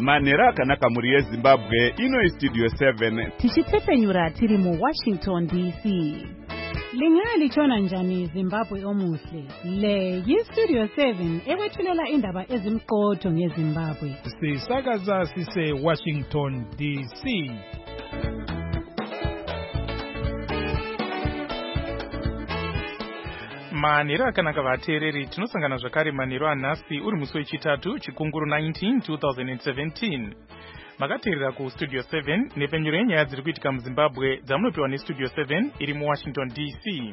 Manera kanaka muri yeZimbabwe ino Studio 7 tichitepenyura tiri mu Washington DC. Lingali chona njani Zimbabwe omuhle. Le Studio 7 ewethulela indaba ezimqotho ngeZimbabwe. Sisakaza sise Washington DC. Manero akanaka vateereri, tinosangana zvakare manero anhasi uri musi wechitatu chikunguru 19 2017. Makateerera ku Studio 7 nepenyuro yenyaya dziri kuitika muZimbabwe dzamunopiwa neStudio 7 iri muWashington DC.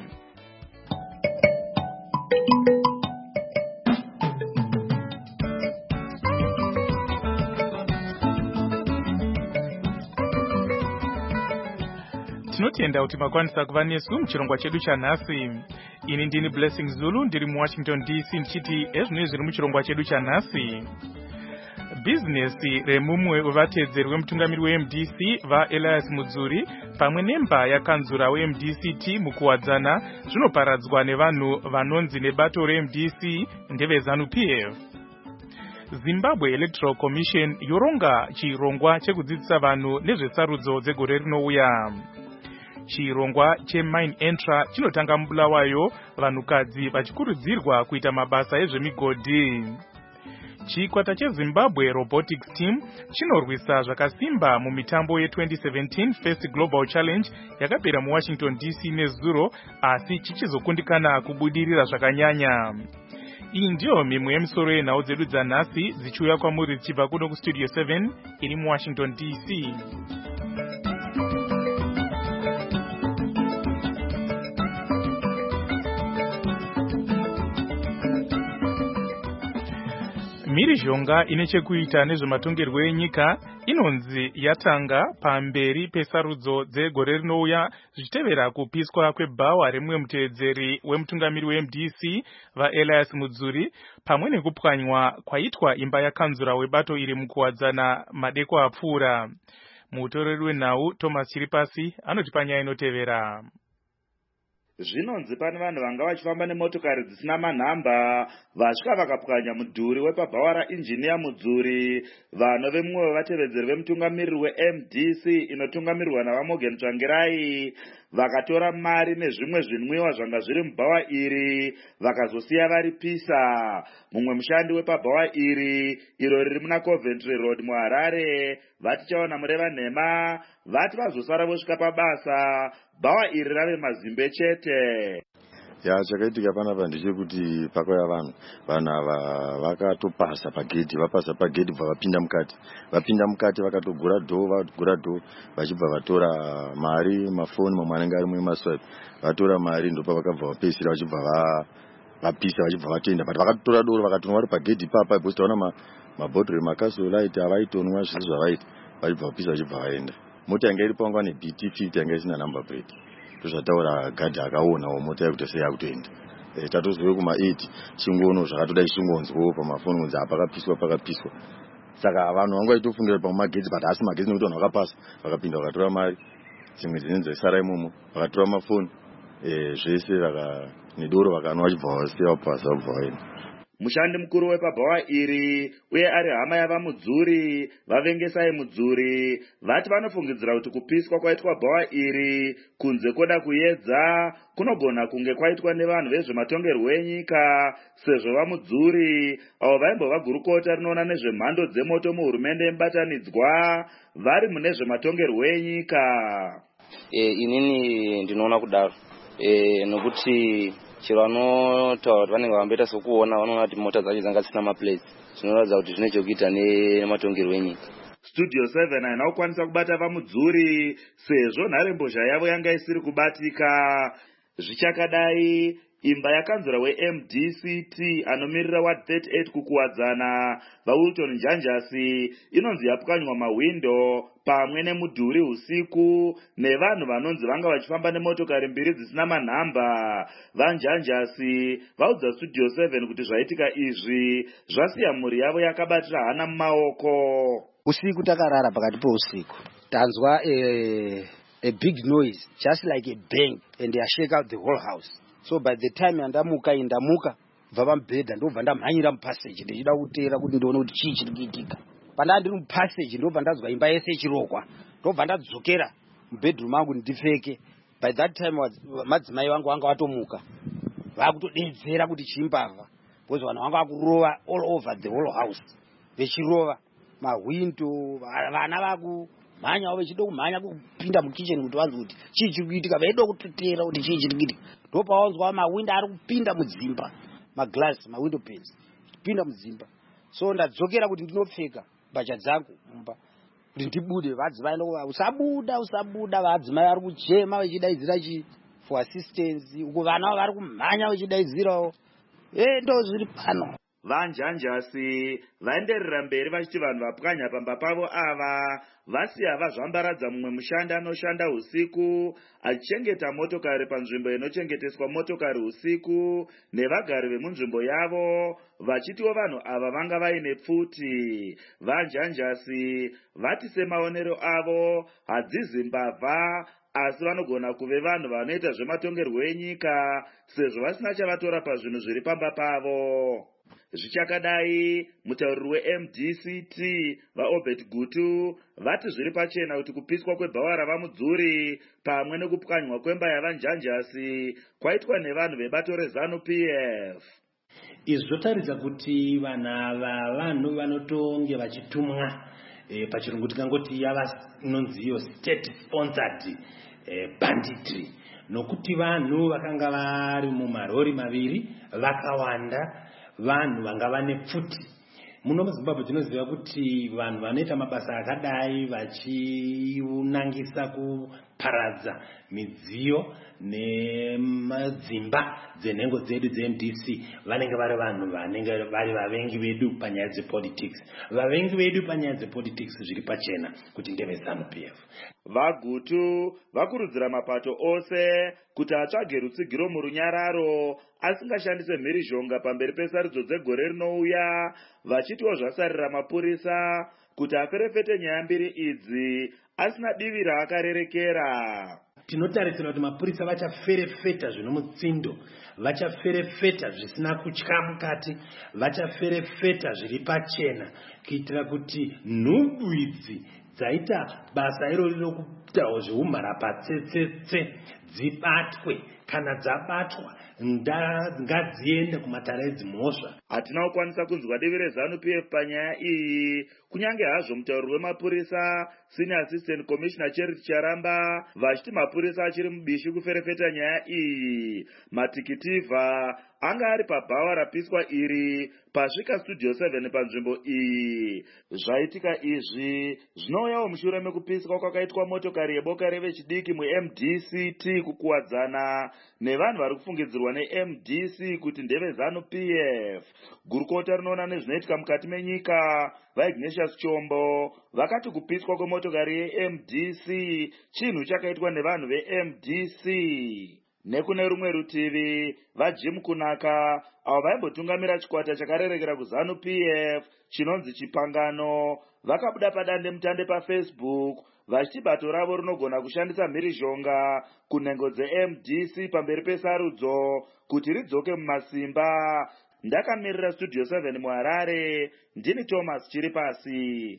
Tinotenda kuti makwanisa kuva nesu muchirongwa chedu chanhasi. Ini ndini Blessing Zulu ndiri muWashington DC ndichiti ezvinoi zviri muchirongwa chedu chanhasi. Bhizinesi remumwe wevatedzeri wemutungamiri weMDC vaElias Mudzuri pamwe nemba yakanzura weMDCT mukuwadzana zvinoparadzwa nevanhu vanonzi nebato reMDC ndeveZANU-PF. Zimbabwe Electoral Commission yoronga chirongwa chekudzidzisa vanhu nezvesarudzo dzegore rinouya. Chirongwa cheMine Entra chinotanga mubulawayo, vanhukadzi vachikurudzirwa kuita mabasa ezvemigodhi. Chikwata cheZimbabwe Robotics Team chinorwisa zvakasimba mumitambo ye2017 First Global Challenge yakapera muWashington DC nezuro, asi chichizokundikana kubudirira zvakanyanya. Iyi ndiyo mimwe yemisoro yenhau dzedu dzanhasi dzichiuya kwamuri dzichibva kuno kuStudio 7 iri muWashington DC. Mhirizhonga ine chekuita nezvematongerwo enyika inonzi yatanga pamberi pesarudzo dzegore rinouya zvichitevera kupiswa kwebhawa remumwe muteedzeri wemutungamiri weMDC vaElias Mudzuri pamwe nekupwanywa kwaitwa imba yakanzura webato iri mukuwadzana madeko apfuura. Mutoreri wenhau Thomas Chiripasi anoti panyaya inotevera. Zvinonzi pane vanhu vanga vachifamba nemotokari dzisina manhamba vasvika vakapwanya mudhuri wepabhawa rainjiniya Mudzuri. Vanhu vemumwe wevatevedzeri vemutungamiriri weMDC inotungamirirwa navaMorgan Tsvangirai vakatora mari nezvimwe zvinwiwa zvanga zviri mubhawa iri vakazosiya varipisa. Mumwe mushandi wepabhawa iri iro riri muna Coventry Road muHarare vati chaona mureva nhema vati vazosara vosvika pabasa bhawa iri rave mazimbe chete. Chakaitika panapa ndechekuti pakauya vanhu ava vakatopasa pagedhi, vapasa pagedhi bva vapinda mukati vakatogura dhoo vachibva vatora mari, mafoni mamwe anenge ari mumaswipe, vatora mari ndopa vakabva vapesira vachibva vapisa vachibva vatoenda, but vakatora doro vakatonwa vari pagedhi papa because taona mabhodhoro emakasolaiti avaitonwa zvisi zvavaita vachibva vapisa vachibva vaenda. Mota yanga iri pangwa neBT50 yanga isina number plate. Tozvataura gadhi akaonawo mota yakuti sei yakutoenda. Tatozove kuma8 chingono zvakatoda chingonzwo pamafoni kunzi pakapiswa. Saka vanhu vanga vaitofundira pamagedzi, but asi magedzi nekuti vanhu vakapasa vakapinda vakatora mari, dzimwe dzinenzi sara imomo vakatora mafoni zvese nedoro vakanwa vachibva vasiya vapasa vabva vaenda. Mushandi mukuru wepabhawa iri uye ari hama yavaMudzuri vavengesai Mudzuri vati vanofungidzira kuti kupiswa kwaitwa bhawa iri kunze koda kuedza kunogona kunge kwaitwa nevanhu vezvematongerwo enyika, sezvo vaMudzuri avo vaimbova gurukota rinoona nezvemhando dzemoto muhurumende yemubatanidzwa vari mune zvematongerwo enyika. Inini ndinoona kudaro nokuti chero vanotaura kuti vanenge vamboita sokuona vanoona kuti mota dzacho dzanga dzisina maplates, zvinoratidza kuti zvine chekuita nematongerwo enyika. Studio 7 haina kukwanisa kubata vaMudzuri sezvo nharembozha yavo yanga isiri kubatika. Zvichakadai, imba yakanzura weMDCT anomirira wa38 kukuwadzana vaWilton Njanjasi inonzi yapwanywa mahwindo pamwe nemudhuri usiku nevanhu vanonzi vanga vachifamba nemotokari mbiri dzisina manhamba. VaNjanjasi vaudza Studio 7 kuti zvaitika izvi zvasiya mhuri yavo yakabatira hana mumaoko. Usiku takarara pakati pousiku tanzwa a big noise just like a bang and they shake out the whole house. So by the time ndamuka bva pamubhedha ndobva ndamhanyira mupaseji ndichida kuteera kuti ndione kuti chii chiri kuitika. pandanga ndiri mupassage ndobva ndazwa imba yese ichirokwa ndobva ndadzokera mubedroom angu ndipfeke. By that time madzimai vangu vanga vatomuka vakutodedzera kuti chimbavha because vanhu vanga vakurova all over the whole house vechirova mahwindo, vana vakumhanyawo vechida kumhanya kupinda mukicheni kuti vanzwe kuti chii chiri kuitika, vaida kutotera kuti chii chiri kuitika. Ndopavanzwa mahwindo ari kupinda mudzimba, maglass, mawindow panes kupinda mudzimba. So ndadzokera kuti ndinopfeka mbatya dzangu mumba kuti ndibude. Vadzimai ndova usabuda, vadzimai vari kuchema vechidaidzira for assistance, uko vana vari kumhanya vechidaidzirawo. Ndo zviri pano. Vanjanjasi vaenderera mberi vachiti vanhu vapwanya pamba pavo ava vasiya vazvambaradza mumwe mushandi anoshanda usiku achichengeta motokari panzvimbo inochengeteswa motokari usiku nevagari vemunzvimbo yavo, vachitiwo vanhu ava vanga vaine pfuti. Vanjanjasi vati semaonero avo hadzizi mbavha asi vanogona kuve vanhu vanoita zvematongerwo enyika sezvo vasina chavatora pazvinhu zviri pamba pavo. Zvichakadai, mutauriri weMDCT vaObert Gutu vati zviri pachena kuti kupiswa kwebhawa ravamudzuri pamwe nekupwanywa kwemba yavanjanjasi kwaitwa nevanhu vebato reZANU-PF. Izvi zvotaridza kuti vanhu vanotonge vachitumwa pachirungu tikangoti yavanonziyo state sponsored banditry, nokuti vanhu vakanga vari mumarori maviri vakawanda, vanhu vanga vane pfuti. Muno muZimbabwe tinoziva kuti vanhu vanoita mabasa akadai vachinangisa kuparadza midziyo nemadzimba dzenhengo dzedu dzeMDC vanenge vari vanhu vanenge vari vavengi vedu panyaya dzepolitics. Vavengi vedu panyaya dzepolitics zviri pachena kuti ndeveZANU-PF. Vagutu vakurudzira mapato ose kuti atsvage rutsigiro murunyararo asingashandise mhirizhonga pamberi pesarudzo dzegore rinouya, vachitiwo zvasarira mapurisa kuti aferefete nyaya mbiri idzi asina divi raakarerekera. Tinotarisira kuti mapurisa vachaferefeta zvino mutsindo, vachaferefeta zvisina kutya mukati, vachaferefeta zviri pachena kuitira kuti nhumbu idzi dzaita basa irori rokutawo zveumhara patsetsetse dzibatwe. Kana dzabatwa ngadziende kumatare edzimhosva. Hatina kukwanisa kunzwa divi reZANU-PF panyaya iyi, kunyange hazvo mutauriri wemapurisa Senior Assistant Commissioner Charity Charamba vachiti mapurisa achiri mubishi kuferefeta nyaya iyi. Matikitivha anga ari pabhawa rapiswa iri pasvika Studio 7 panzvimbo iyi. Zvaitika izvi zvinouyawo mushure mekupiswa kwakaitwa motokari yeboka revechidiki muMDCT kukuwadzana nevanhu vari kufungidzirwa neMDC kuti ndeveZANU-PF. Gurukota rinoona nezvinoitika mukati menyika vaIgnatius Chombo vakati kupiswa kwemotokari yeMDC chinhu chakaitwa nevanhu veMDC. Nekune rumwe rutivi, vaJim Kunaka avo vaimbotungamira chikwata chakarerekera kuZANU-PF chinonzi Chipangano vakabuda padande mutande paFacebook vachiti bato ravo rinogona kushandisa mhirizhonga kunhengo dzeMDC pamberi pesarudzo kuti ridzoke mumasimba. Ndakamirira Studio 7 muHarare, ndini Thomas Chiripasi.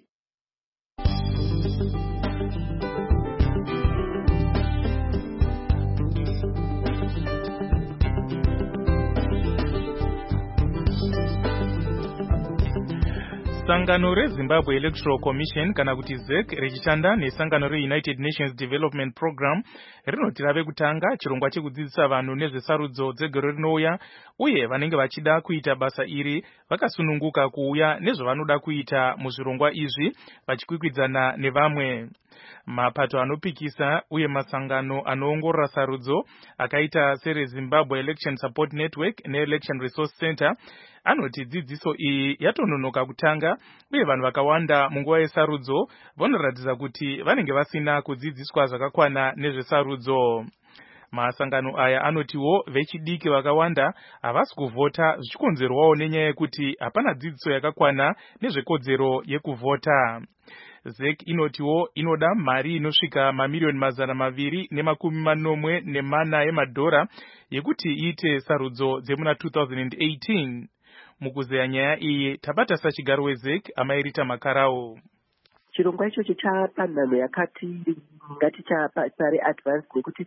Sangano reZimbabwe Electoral Commission kana kuti ZEC richishanda nesangano reUnited Nations Development Program rinoti rave kutanga chirongwa chekudzidzisa vanhu nezvesarudzo dzegore rinouya, uye vanenge vachida kuita basa iri vakasununguka kuuya nezvavanoda kuita muzvirongwa izvi vachikwikwidzana nevamwe. Mapato anopikisa uye masangano anoongorora sarudzo akaita sereZimbabwe Election Support Network neElection Resource Center anoti dzidziso iyi yatononoka kutanga, uye vanhu vakawanda munguva yesarudzo vanoratidza kuti vanenge vasina kudzidziswa zvakakwana nezvesarudzo. Masangano aya anotiwo vechidiki vakawanda havasi kuvhota zvichikonzerwawo nenyaya yekuti hapana dzidziso yakakwana nezvekodzero yekuvhota. ZEC inotiwo inoda mari inosvika mamiliyoni 240 yemadhora yekuti iite sarudzo dzemuna 2018. Mukuzeya nyaya iyi tabata sachigaro wezek amairita makarawo. Chirongwa ichocho chapanhano yakati ngatichapare advance nekuti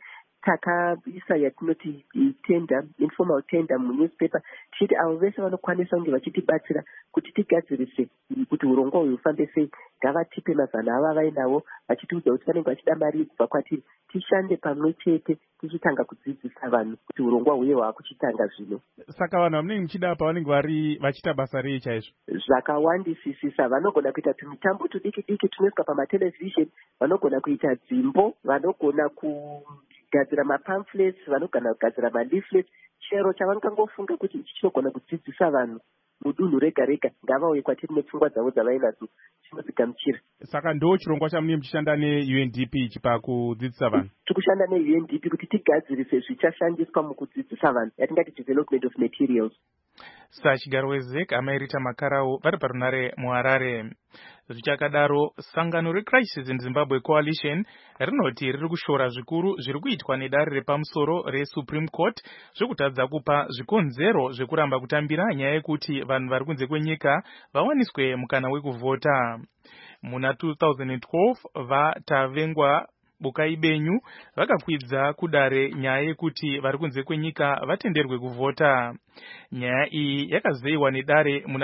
takaisa yatinoti tender, informal tender munewspaper tichiti avo vese vanokwanisa kunge vachitibatsira kuti tigadzirise kuti urongwa uyu ufambe sei ngavatipe mazana ava vainavo vachitiudza kuti vanenge vachida mari kubva kwatiri tishande pamwe chete tichitanga kudzidzisa vanhu kuti urongwa huye hwakuchitanga zvino. Saka vanhu vamunenge muchida pavanenge vari vachita basa rei chaizvo? Zvakawandisisisa, vanogona kuita tumitambo tudiki diki tunoiswa pamatelevhizheni, vanogona kuita dzimbo, vanogona kugadzira mapamphlets, vanogona kugadzira maleaflets. Chero chavangangofunga kuti ichi chinogona kudzidzisa vanhu mudunhu rega rega ngavauye kwatiri nepfungwa dzavo dzavainadzo chinodzigamuchira. Saka ndo chirongwa chamunenge muchishanda neUNDP ichi pakudzidzisa vanhu? Tikushanda neUNDP kuti tigadzirise zvichashandiswa mukudzidzisa vanhu, yatingati development of materials. Sachigaro wezek amairita makarawo vari parunare muHarare. Zvichakadaro, sangano reCrisis in Zimbabwe Coalition rinoti riri kushora zvikuru zviri kuitwa nedare repamusoro reSupreme Court zvekutadza kupa zvikonzero zvekuramba kutambira nyaya yekuti vanhu vari kunze kwenyika vawaniswe mukana wekuvhota. Muna 2012 vatavengwa Bukai Benyu vakakwidza kudare nyaya yekuti vari kunze kwenyika vatenderwe kuvhota. Nyaya iyi yakazeyiwa nedare muna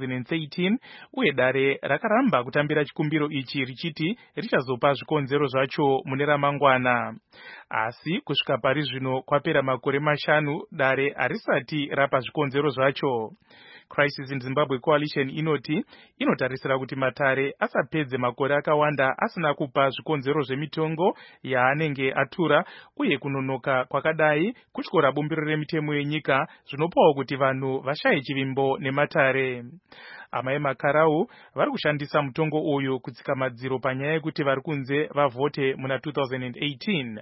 2013 uye dare rakaramba kutambira chikumbiro ichi richiti richazopa zvikonzero zvacho mune ramangwana. Asi kusvika pari zvino kwapera makore 5 dare harisati rapa zvikonzero zvacho. Crisis in Zimbabwe Coalition inoti inotarisira kuti matare asapedze makore akawanda asina kupa zvikonzero zvemitongo yaanenge atura uye kunonoka kwakadai kutyora bumbiro remitemo yenyika zvinopawo kuti vanhu vashaye chivimbo nematare. Amai makarau vari kushandisa mutongo uyu kutsika madziro panyaya yekuti vari kunze vavhote muna 2018.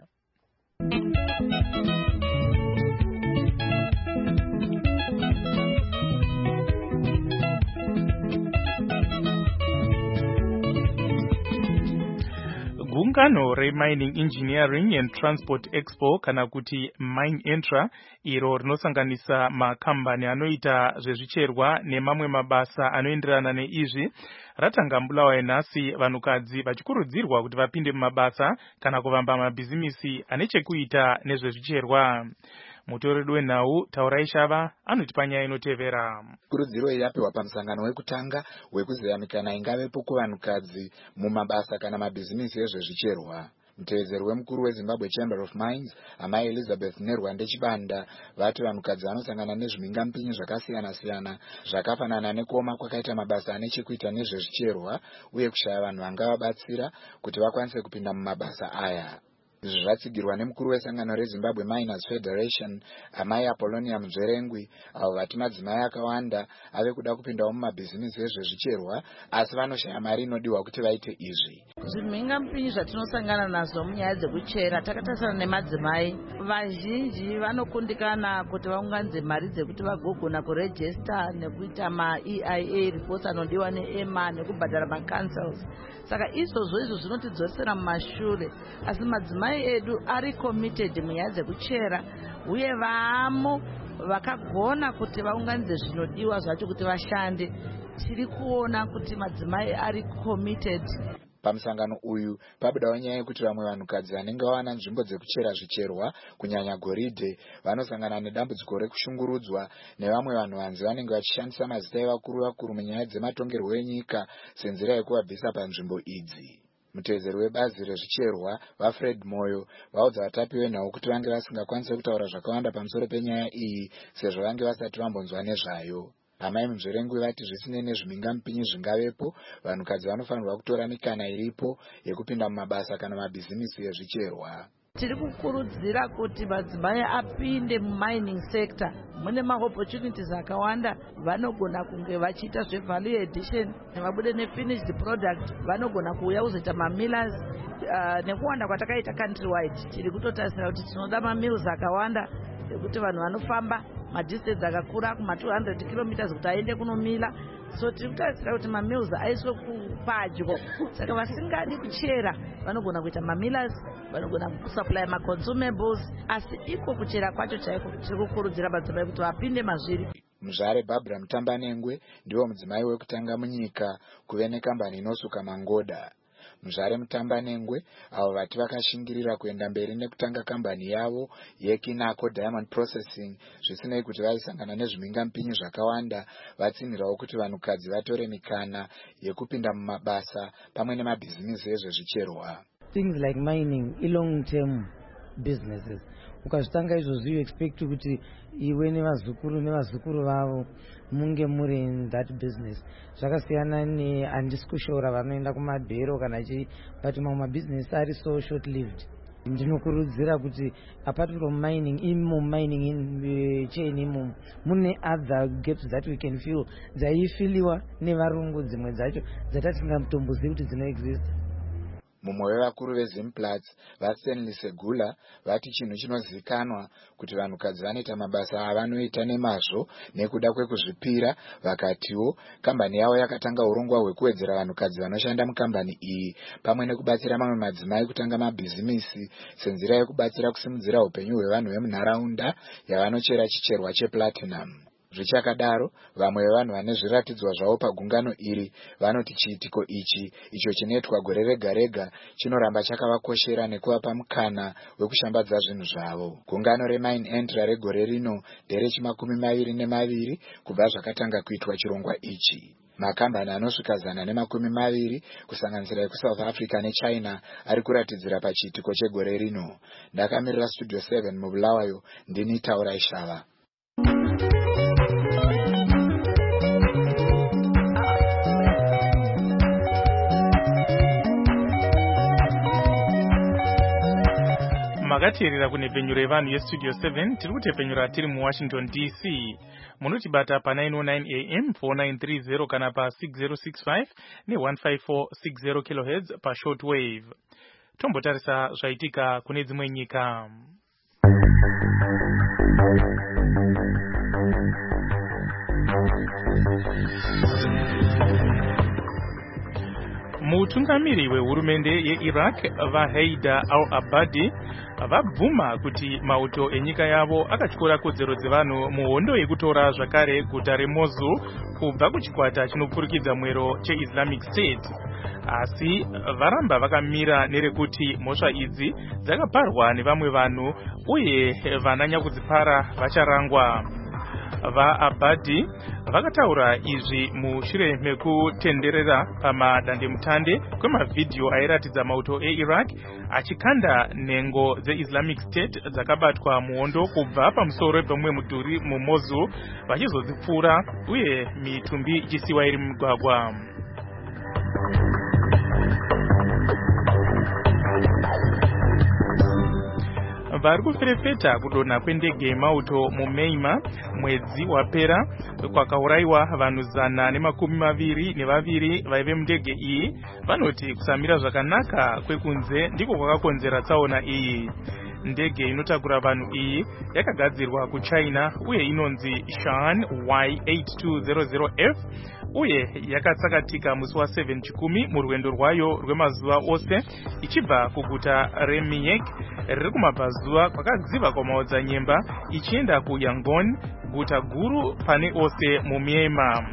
Gungano re-Mining Engineering and Transport Expo kana kuti MineEntra iro rinosanganisa makambani anoita zvezvicherwa nemamwe mabasa anoenderana neizvi ratanga Bulawayo nhasi vanhukadzi vachikurudzirwa kuti vapinde mumabasa kana kuvamba mabhizimisi ane chekuita nezvezvicherwa. Mutori wenhau Taurai Shava anoti panyaya inotevera. Kurudziro yapiwa pamusangano wekutanga wekuzeya mikana ingavepo kuvanhukadzi mumabasa kana mabhizimisi ezvezvicherwa. Mutevedzeri wemukuru weZimbabwe Chamber of Mines, Amai Elizabeth Nerwande Chibanda, vati vanhukadzi vanosangana nezvimingampinyi zvakasiyana-siyana zvakafanana nekuoma kwakaita mabasa ane chekuita nezvezvicherwa uye kushaya vanhu vangavabatsira kuti vakwanise kupinda mumabasa aya. Izvi zvatsigirwa nemukuru wesangano reZimbabwe Miners Federation, Amai Apollonia Muzverengwi, avo vati madzimai akawanda ave kuda kupindawo mumabhizimisi ezvezvicherwa asi vanoshaya mari inodiwa kuti vaite izvi. Zvimhingampinyi zvatinosangana nazvo munyaya dzekuchera takatarisana nemadzimai vazhinji vanokundikana kuti vaunganidze mari dzekuti vagogona kurejista nekuita maEIA reports anodiwa neEMA nekubhadhara macancels. Saka izvozvo zvinotidzosera mumashure, asi madzimai edu ari committed munyaya dzekuchera uye vamo vakagona kuti vaunganidze zvinodiwa zvacho kuti vashande. Tiri kuona kuti madzimai ari committed. Pamusangano uyu pabudawo nyaya yekuti vamwe vanhukadzi vanenge vawana nzvimbo dzekuchera zvicherwa kunyanya goridhe vanosangana nedambudziko rekushungurudzwa nevamwe vanhu vanzi vanenge vachishandisa mazita evakuru munyaya dzematongerwo enyika senzira yekuvabvisa panzvimbo idzi. Mutevedzeri webazi rezvicherwa vaFred Moyo vaudza vatapi venhau kuti vange vasingakwanisi kutaura zvakawanda pamusoro penyaya iyi sezvo vange vasati vambonzwa nezvayo. Amai Muzverengwi vati zvisinei nezvimingampinyi zvingavepo, vanhukadzi vanofanirwa kutora mikana iripo yekupinda mumabasa kana mabhizimisi ezvicherwa. Tiri kukurudzira kuti madzimai apinde mumining sector. Mune maopportunities akawanda, vanogona kunge vachiita zvevalue addition nevabude nefinished product, vanogona kuuya kuzoita mamillers. Nekuwanda kwatakaita countrywide tiri kutotarisira kuti tinoda mamills akawanda ekuti vanhu vanofamba madistance akakura kuma 200 km kuti aende kunomila. So tiri kutarisira kuti mamills aiswe kupadyo, saka vasingadi kuchera vanogona kuita mamillers, vanogona kusupply maconsumables, asi iko kuchera kwacho chaiko tiri kukurudzira madzimai kuti vapinde mazviri. Muzvare Barbara Mutambanengwe ndiwo mudzimai wekutanga munyika kuve nekambani inosuka mangoda. Muzvare Mutambanengwe avo vati vakashingirira kuenda mberi nekutanga kambani yavo yeKinako Diamond Processing zvisinei kuti vaisangana nezvimhingamupinyi zvakawanda, vatsinhirawo kuti vanhukadzi vatore mikana yekupinda mumabasa pamwe nemabhizinisi ezvezvicherwa. Things like mining, long term businesses. Ukazvitanga izvozvo you expect kuti iwe nevazukuru vavo munge muri in that business. Zvakasiyana handisi kushora vanoenda kumadhero kana chii, but mamwe mabusiness ari so short lived. Ndinokurudzira kuti apart from mining, mining in chain imomo mune other gaps that we can fill dzaifiliwa nevarungu dzimwe dzacho dzatatingatombozivi kuti dzinoexist. Mumwe wevakuru veZimplats vaStanley Segula vati chinhu chinozivikanwa kuti vanhukadzi vanoita mabasa avanoita nemazvo nekuda kwekuzvipira. Vakatiwo kambani yavo yakatanga urongwa hwekuwedzera vanhukadzi vanoshanda mukambani iyi pamwe nekubatsira mamwe madzimai kutanga mabhizimisi senzira yekubatsira kusimudzira upenyu hwevanhu vemunharaunda yavanochera chicherwa cheplatinum. Zvichakadaro, vamwe vevanhu vane zviratidzwa zvavo pagungano iri vanoti chiitiko ichi icho chinoitwa gore rega rega chinoramba chakavakoshera nekuvapa mukana wekushambadza zvinhu zvavo. Gungano reMine Entra regore rino ndere2022 kubva zvakatanga kuitwa chirongwa ichi. Makambani anosvika 120 kusanganisira ekuSouth Africa neChina ari kuratidzira pachiitiko chegore rino. Ndakamirira Studio 7 muBulawayo, ndini Taura Ishava. Makateerera kune penyu revanhu yestudio 7 tiri kutepenyura tiri muWashington DC. Munotibata pa 909 AM 4930 kana pa 6065 ne15460 kHz pa shortwave. Tombotarisa zvaitika kune dzimwe nyika. Mutungamiri wehurumende yeIraq vaHaida al-Abadi vabvuma kuti mauto enyika yavo akatyora kodzero dzevanhu muhondo yekutora zvakare guta reMosul kubva kuchikwata chinopfurikidza mwero cheIslamic State. Asi varamba vakamira nerekuti mhosva idzi dzakaparwa nevamwe vanhu uye vananya kudzipara vacharangwa. VaAbadi vakataura izvi mushure mekutenderera pamadandemutande kwemavhidhiyo airatidza mauto eIraq achikanda nhengo dzeIslamic State dzakabatwa muhondo kubva pamusoro pemumwe mudhuri muMosul vachizodzipfuura uye mitumbi ichisiwa iri mumugwagwa. Vari kuferefeta kudonha kwendege yemauto muMeima mwedzi wapera kwakaurayiwa vanhu 122 vaive mundege iyi. Vanoti kusamira zvakanaka kwekunze ndiko kwakakonzera tsaona iyi. Ndege inotakura vanhu iyi yakagadzirwa kuChina uye inonzi Shan Y8200F uye yakatsakatika musi wa7 chikumi murwendo rwayo rwemazuva ose ichibva kuguta reMiek riri kumabvazuva kwakadziva kwamaodzanyemba ichienda kuYangon, guta guru pane ose muMyanmar.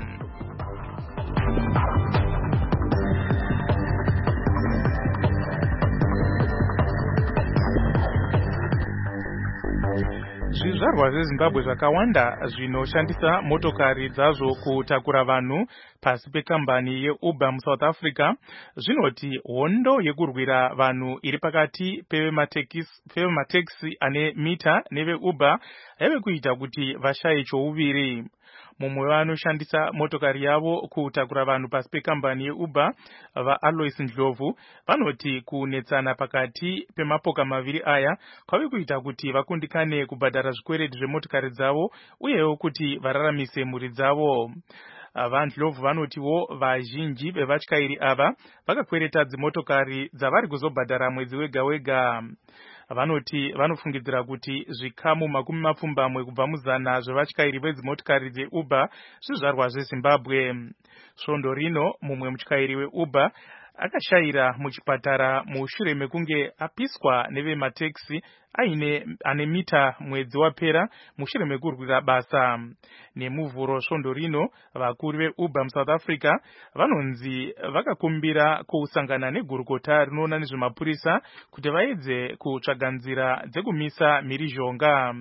Zvizvarwa zveZimbabwe zvakawanda zvinoshandisa motokari dzazvo kutakura vanhu pasi pekambani yeUber muSouth Africa zvinoti hondo yekurwira vanhu iri pakati pevematekisi ane mita neveUber yave kuita kuti vashaye chouviri. Mumwe vanoshandisa motokari yavo kutakura vanhu pasi pekambani yeUber, vaAlois Ndlovu, vanoti kunetsana pakati pemapoka maviri aya kwave kuita kuti vakundikane kubhadhara zvikwereti zvemotokari dzavo uyewo kuti vararamise mhuri dzavo. VaNdlovu vanotiwo vazhinji vevatyairi ava vakakwereta dzimotokari dzavari kuzobhadhara mwedzi wega wega. Vanoti vanofungidzira kuti zvikamu 20 kubva muzana zvevatyairi vedzimotokari dzeUber zvizvarwa zveZimbabwe. Svondo rino mumwe mutyairi weUber akashayira muchipatara mushure mekunge apiswa nevemateksi ane mita mwedzi wapera mushure mekurwira basa. Nemuvhuro svondo rino vakuru veUber muSouth Africa vanonzi vakakumbira kusangana negurukota rinoona nezvemapurisa kuti vaedze kutsvaga nzira dzekumisa mhirizhonga.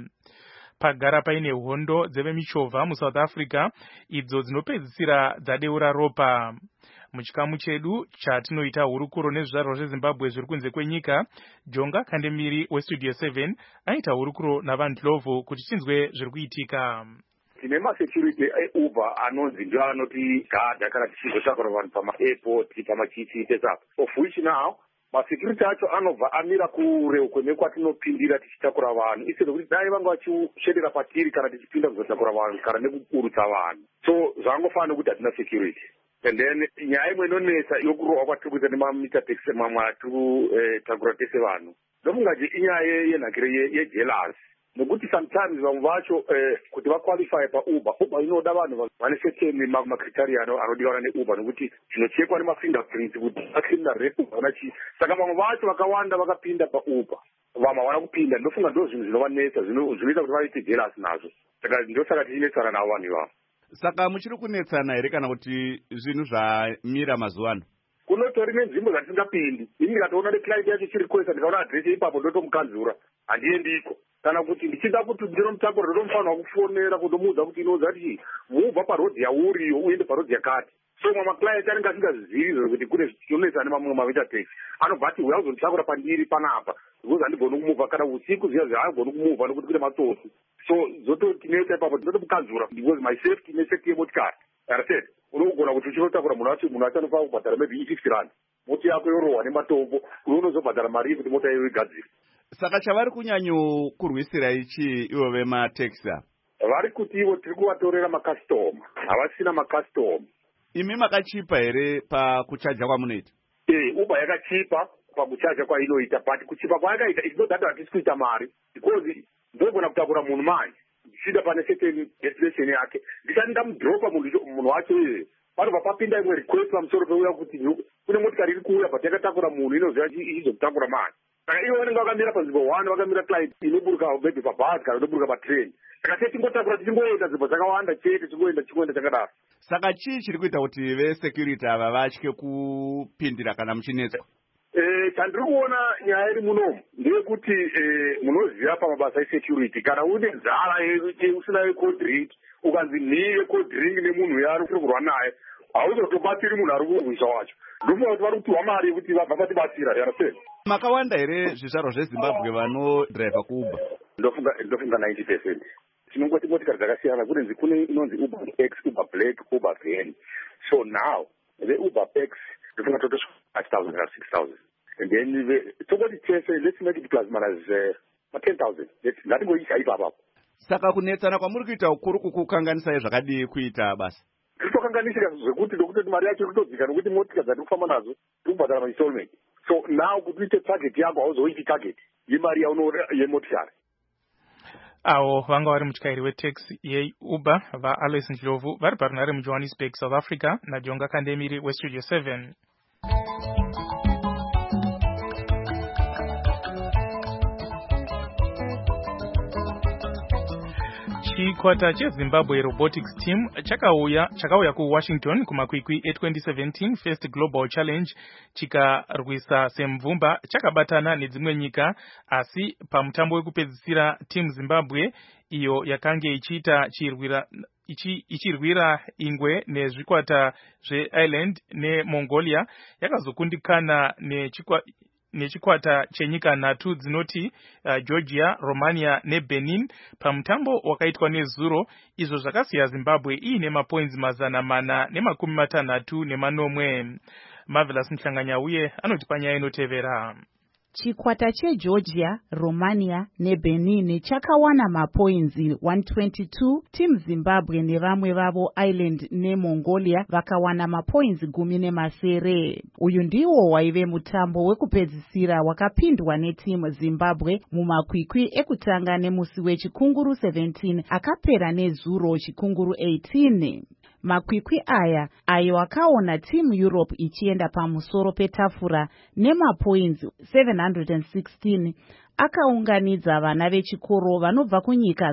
Pagara paine hondo dzevemichovha muSouth Africa idzo dzinopedzisira dzadeura ropa. Muchikamu chedu chatinoita hurukuro nezvizvarwa zveZimbabwe zviri kunze kwenyika, Jonga Kandemiri weStudio 7 aita hurukuro navanhlovu kuti tinzwe zviri kuitika. Tine masecurity eUber anonzi ndio anoti gadha kana tichizotakura vanhu pama-airport pamachitsite zvapo, of which now masecurity acho anobva amira kure kune kwatinopindira tichitakura vanhu isezvo kuti dai vanga vachisvedera patiri kana tichipinda kuzotakura vanhu kana nekukurutsa vanhu. So zvangofanira kuti hatina security. And then nyaya imwe inonetsa yokurohwa kwatiri kuita nemamita taxi mamwe atitakura tese vanhu ndofungaje inyaya yenhakire yejealous, nekuti sometimes vamwe vacho kuti vaqualify pauber inoda vanhu vane certain macriteria anodiwa neuber, nekuti zvinochekwa nemafingerprints kuti vacriminal record vana chii. Saka vamwe vacho vakawanda vakapinda pauber, vamwe havana kupinda. Ndofunga ndo zvinhu zvinovanetsa zvinoita kuti vaite jealous nazvo. Saka ndosaka tichinetsana navo vanhu ivavo. Saka muchiri kunetsana here kana kuti zvinhu zvamira mazuva ano? Kunotori nenzvimbo dzatisingapindi. Ini ndikatoona neclient yacho chirequesta ndikaona adresi ipapo ndotomukanzura handiendiko. Kana kuti ndichida kuti ndinomutakura ndotomufanira kufonera kundomuudza kuti inoudza kuti mubva parodhi yauriyo uende parodhi yakati. So mamaclient anenge asingazivi kuti kune zvinonetsa nemamwe mavita taxi anobva ati uya uzonditakura pandiri panapa because handigoni kumuvha kana usiku ziya haagoni kumuvha nekuti kune matsotsi. So zototinetsa ipapo ndinotomukanzura because my safety nesafety yemotikari. Understand? Unogona kuti uchinotakura munhu wacho anofanira kubhadhara maybe R50. Moti yako yorohwa nematombo unozobhadhara mari yekuti mota iyo igadzire. Saka chavari kunyanyokurwisira ichi ivo vemateksi ava? Vari kuti ivo tiri kuvatorera makastoma, havasina makastoma. Imi makachipa here pakuchaja kwamunoita? Uber yakachipa pakuchaja kwainoita, but kuchipa kwayakaita it's not that hatisi kuita mari, because ndogona kutakura munhu manje ndichida pane certain destination yake, ndisati ndamudropa munhu wacho panobva papinda imwe request pamusoro peuya kuti kune motikari iri kuuya but yakatakura munhu inoziva ichizokutakura manje. Saka ivo vanenge vakamira panzvimbo 1 vakamira client inoburuka maybe pabhazi kana inoburuka patrain. Saka tichingotakura tichingoenda nzvimbo dzakawanda chete tichingoenda chakadaro. Saka chii chiri kuita kuti vesecurity ava vatye kupindira kana muchinetswa? Chandiri kuona nyaya iri munomu ndeyekuti munoziva pamabasa esecurity kana une nzara usina code drink ukanzi nhiye code drink nemunhu yaari uri kurwa naye hauzotobatsiri munhu ari kurwisa wacho. Ndofunga kuti vari kupiwa mari yekuti vabva vatibatsira. Yarasei makawanda here zvizvarwa zveZimbabwe vanodhiraivha kuuber? Ndofunga 90%. Tinongoti motikari dzakasiyana, kune inonzi Uber X, Uber Black, Uber Van. So now the Uber X ndofunga toto 5,000 or 6,000. And then tongoti tese, let's make it plus minus 10,000. Ngatingoisa ipapo. Saka kunetsana kwamuri kuita ukuru kukukanganisai zvakadii kuita basa? Titokanganisira zvekuti ndokutoti mari yacho kutodzika nokuti motika dzati kufamba nazo tikubhadhara mainstallment. So now kuti uite target yako hauzoiti target yemari yaunoona yemotikari. Avo vanga vari mutyairi wetaxi yeUber vaAlice Ndlovu vari parunhare muJohannesburg, South Africa, naJonga Kandemiri weStudio 7. Chikwata cheZimbabwe Robotics Team chakauya kuWashington kumakwikwi e2017 First Global Challenge chikarwisa semvumba chakabatana nedzimwe nyika, asi pamutambo wekupedzisira Team Zimbabwe iyo yakange ichirwira ingwe nezvikwata zveIreland neMongolia yakazokundikana nechikwata chenyika 3 dzinoti Georgia, Romania neBenin pamutambo wakaitwa nezuro, izvo zvakasiya Zimbabwe iine mapoints 460. Marvelous Mhlanganya uye anoti panyaya inotevera. Chikwata cheGeorgia, Romania neBenin chakawana mapoinzi 122. Team Zimbabwe nevamwe vavo Ireland neMongolia vakawana mapoinzi 10. Uyu ndiwo waive mutambo wekupedzisira wakapindwa neTeam Zimbabwe mumakwikwi ekutanga nemusi wechikunguru 17 akapera nezuro chikunguru 18. makwikwi aya ayo akaona Team Europe ichienda pamusoro petafura nemapoints 716 akaunganidza vana vechikoro vanobva kunyika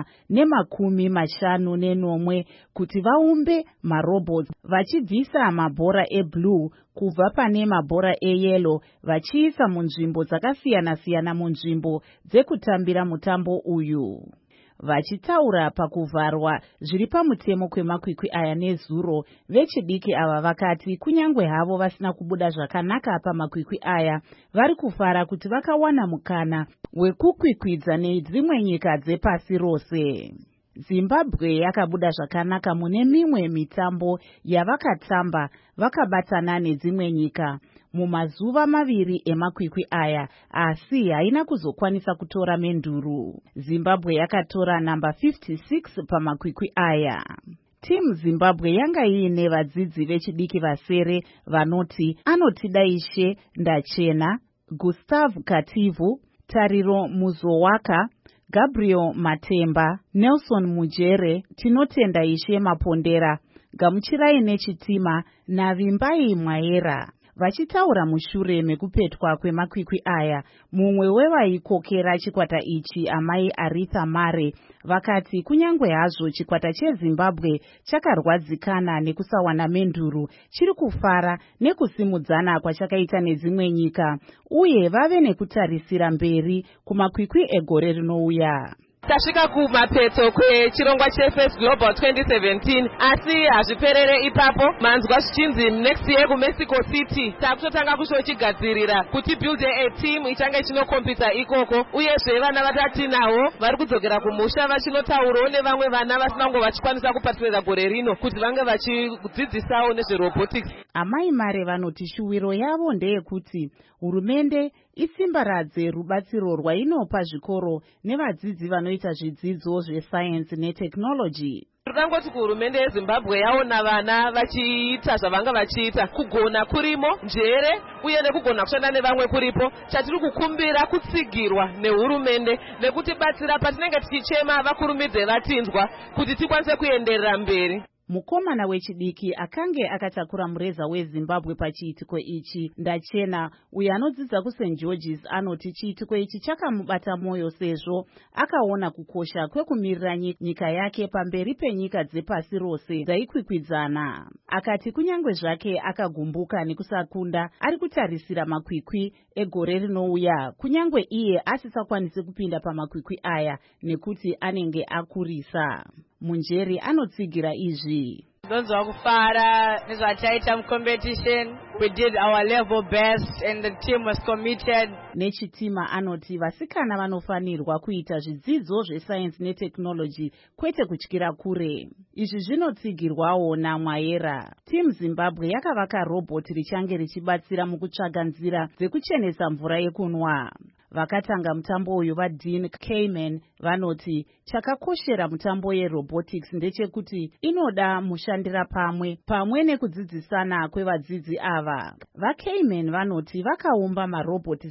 150 kuti vaumbe marobots vachibvisa mabhora eblue kubva pane mabhora eyellow vachiisa munzvimbo dzakasiyana-siyana munzvimbo dzekutambira mutambo uyu. Vachitaura pakuvharwa zviri pamutemo kwemakwikwi aya nezuro, vechidiki ava vakati kunyangwe havo vasina kubuda zvakanaka pamakwikwi aya, vari kufara kuti vakawana mukana wekukwikwidza nedzimwe nyika dzepasi rose. Zimbabwe yakabuda zvakanaka mune mimwe mitambo yavakatamba vakabatana nedzimwe nyika mumazuva 2 emakwikwi aya, asi haina kuzokwanisa kutora menduru. Zimbabwe yakatora namba 56 pamakwikwi aya. Team Zimbabwe yanga iine vadzidzi vechidiki vasere vanoti Anotida Ishe Ndachena, Gustav Kativu, Tariro Muzowaka, Gabriel Matemba, Nelson Mujere, Tinotenda Ishe Mapondera, Gamuchirai Nechitima naVimbai Mwaera. Vachitaura mushure mekupetwa kwemakwikwi aya, mumwe wevaikokera chikwata ichi, amai Aritha Mare, vakati kunyangwe hazvo chikwata cheZimbabwe chakarwadzikana nekusawana menduru, chiri kufara nekusimudzana kwachakaita nedzimwe nyika, uye vave nekutarisira mberi kumakwikwi egore rinouya. Tasvika kumapeto kwechirongwa cheFirst Global 2017, asi hazviperere ipapo. Manzwa zvichinzi next year kuMexico City takutotanga kuchigadzirira kuti build a team ichange chinokompita ikoko, uyezve vana vatatinawo vari kudzokera kumusha vachinotaurawo nevamwe vana vasinango vachikwanisa kupatirira gore rino kuti vange vachidzidzisawo nezverobotics. Amai Mare vanoti shuwiro yavo ndeyekuti hurumende isimbaradze rubatsiro rwainopa zvikoro nevadzidzi vanoita zvidzidzo zvesayensi netechnology. Turikangoti kuhurumende yeZimbabwe yaona vana vachiita zvavanga vachiita, kugona kurimo, njere uye nekugona kushanda nevamwe kuripo. Chatiri kukumbira kutsigirwa nehurumende nekutibatsira patinenge tichichema vakurumidze vatinzwa kuti tikwanise kuenderera mberi. Mukomana wechidiki akange akatakura mureza weZimbabwe pachiitiko ichi, Ndachena, uyo anodzidza kuSt George's, anoti chiitiko ichi chakamubata moyo sezvo akaona kukosha kwekumirira nyika yake pamberi penyika dzepasi rose dzaikwikwidzana. Akati kunyangwe zvake akagumbuka nekusakunda, ari kutarisira makwikwi egore rinouya, kunyangwe iye asisakwanisi kupinda pamakwikwi aya nekuti anenge akurisa. Munjeri anotsigira izvi. Donzwa kufara nezvataita mucompetition. We did our level best and the team was committed. Nechitima anoti vasikana vanofanirwa kuita zvidzidzo zvesayensi netechnology kwete kutyira kure. Izvi zvinotsigirwawo naMwaera. Team Zimbabwe yakavaka robot richange richibatsira mukutsvaga nzira dzekuchenesa mvura yekunwa. Vakatanga mutambo uyu vaDean Kayman vanoti chakakoshera mutambo yerobotics ndechekuti inoda mushandira pamwe nekudzidzisana kwevadzidzi ava. VaKayman vanoti vakaumba maroboti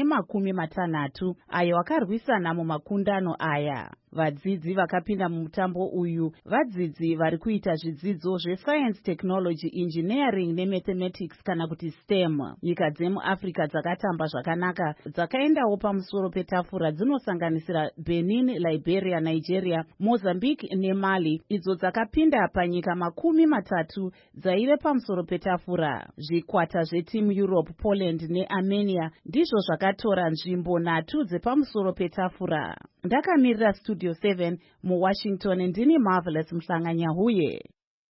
160 ayo akarwisana mumakundano aya. Vadzidzi vakapinda mumutambo uyu vadzidzi vari kuita zvidzidzo zveScience, Technology, Engineering neMathematics kana kuti STEM. Nyika dzemuAfrica dzakatamba zvakanaka dzakaendawo pamusoro petafura dzinosanganisira Benin, Liberia, Nigeria, Mozambique neMali, idzo dzakapinda panyika 30 dzaive pamusoro petafura. Zvikwata zveTeam Europe, Poland neArmenia ndizvo zvakatora nzvimbo 3 dzepamusoro petafura. Ndakamirira Studio 7 muWashington, ndini Marvelous Mhlanganyahuye.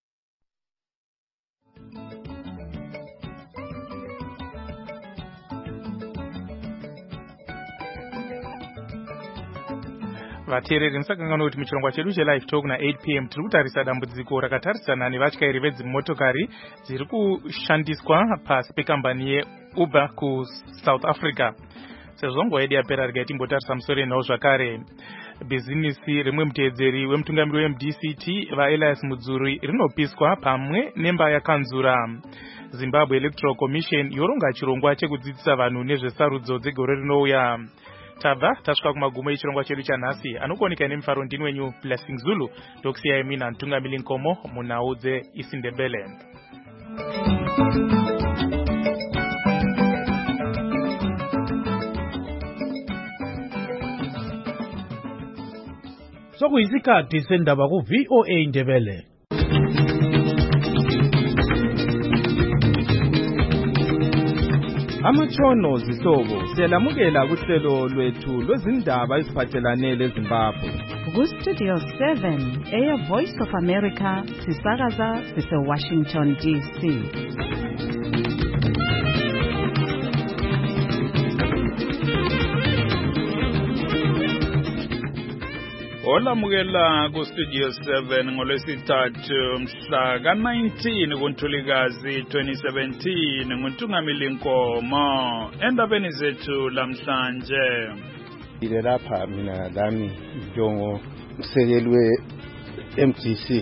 Vateereri musakangana kuti muchirongwa chedu chelive talk na8 pm tiri kutarisa dambudziko rakatarisana nevatyairi vedzimotokari dziri kushandiswa pasi pekambani yeUber kuSouth Africa. Sezvo nguva yedu yapera regai timbotarisa musoro enhau zvakare. Bhizinisi rimwe muteedzeri wemutungamiri weMDCT vaElias Mudzuri rinopiswa pamwe nemba yakanzura. Zimbabwe Electoral Commission yoronga chirongwa chekudzidzisa vanhu nezvesarudzo dzegore rinouya. tabva tasvika kumagumo echirongwa chedu chanhasi. Anokuoneka nemufaro ndini wenyu Blessing Zulu, ndokusiyai mina Ntungamili Nkomo munhau dzeIsiNdebele. Sokuyisikhathi sendaba ku-VOA Ndebele. Amatshono zihlobo siyalamukela kuhlelo lwethu lwezindaba eziphathelane leZimbabwe. Ku-Studio 7 Air Voice of America sisakaza sise-Washington DC. Olamukela ku-Studio 7 ngolwesithathu mhla ka-19 kuNtulikazi 2017 nguNtungamili Nkomo endabeni zethu lamhlanje. Ile lapha mina lami Njongo msekeli we-MDC.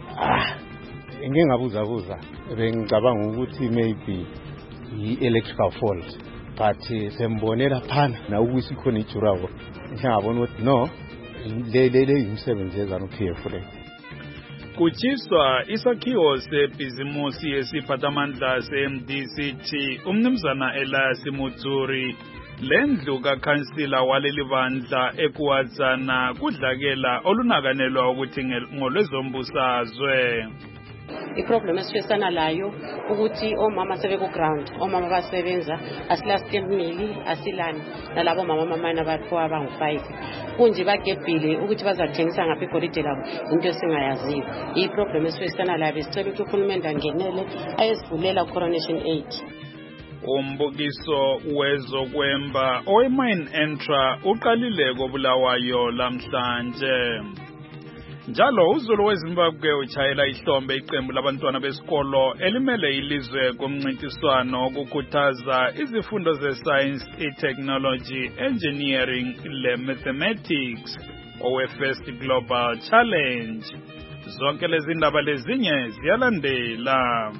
Ngingabuza bengicabanga ukuthi maybe i-electrical fault but sembonela phana na ukuthi khona ijurawo. Ngiyabona ukuthi no lele imsebenzi yeZANU-PF le. Kuchiswa isakhiwo sebhizimusi yesiphathamandla se-MDCT umnumzana Elias Mudzuri lendlu kakhansila waleli bandla eKuwadzana kudlakela olunakanelwa ukuthi ngolwezombusazwe. Iproblem esifesana layo ukuthi omama sebeku-ground, omama basebenza asilastemili asilani nalabo mama mamana baphiwa abangu-5 kunje bagebhile ukuthi bazathengisa ngaphi igolide labo into esingayaziyo. Iproblem esifesana layo besicela ukuthi uhulumende angenele ayesivulela Coronation 8. Umbukiso wezokwemba oweMine Entra uqalile koBulawayo lamhlanje. Njalo uZulu weZimbabwe uchayela ihlombe iqembu labantwana besikolo elimele ilizwe kumncintiswano ukukhuthaza izifundo ze-science, i-technology, engineering le-mathematics owe-First Global Challenge. Zonke lezi ndaba lezinye ziyalandela.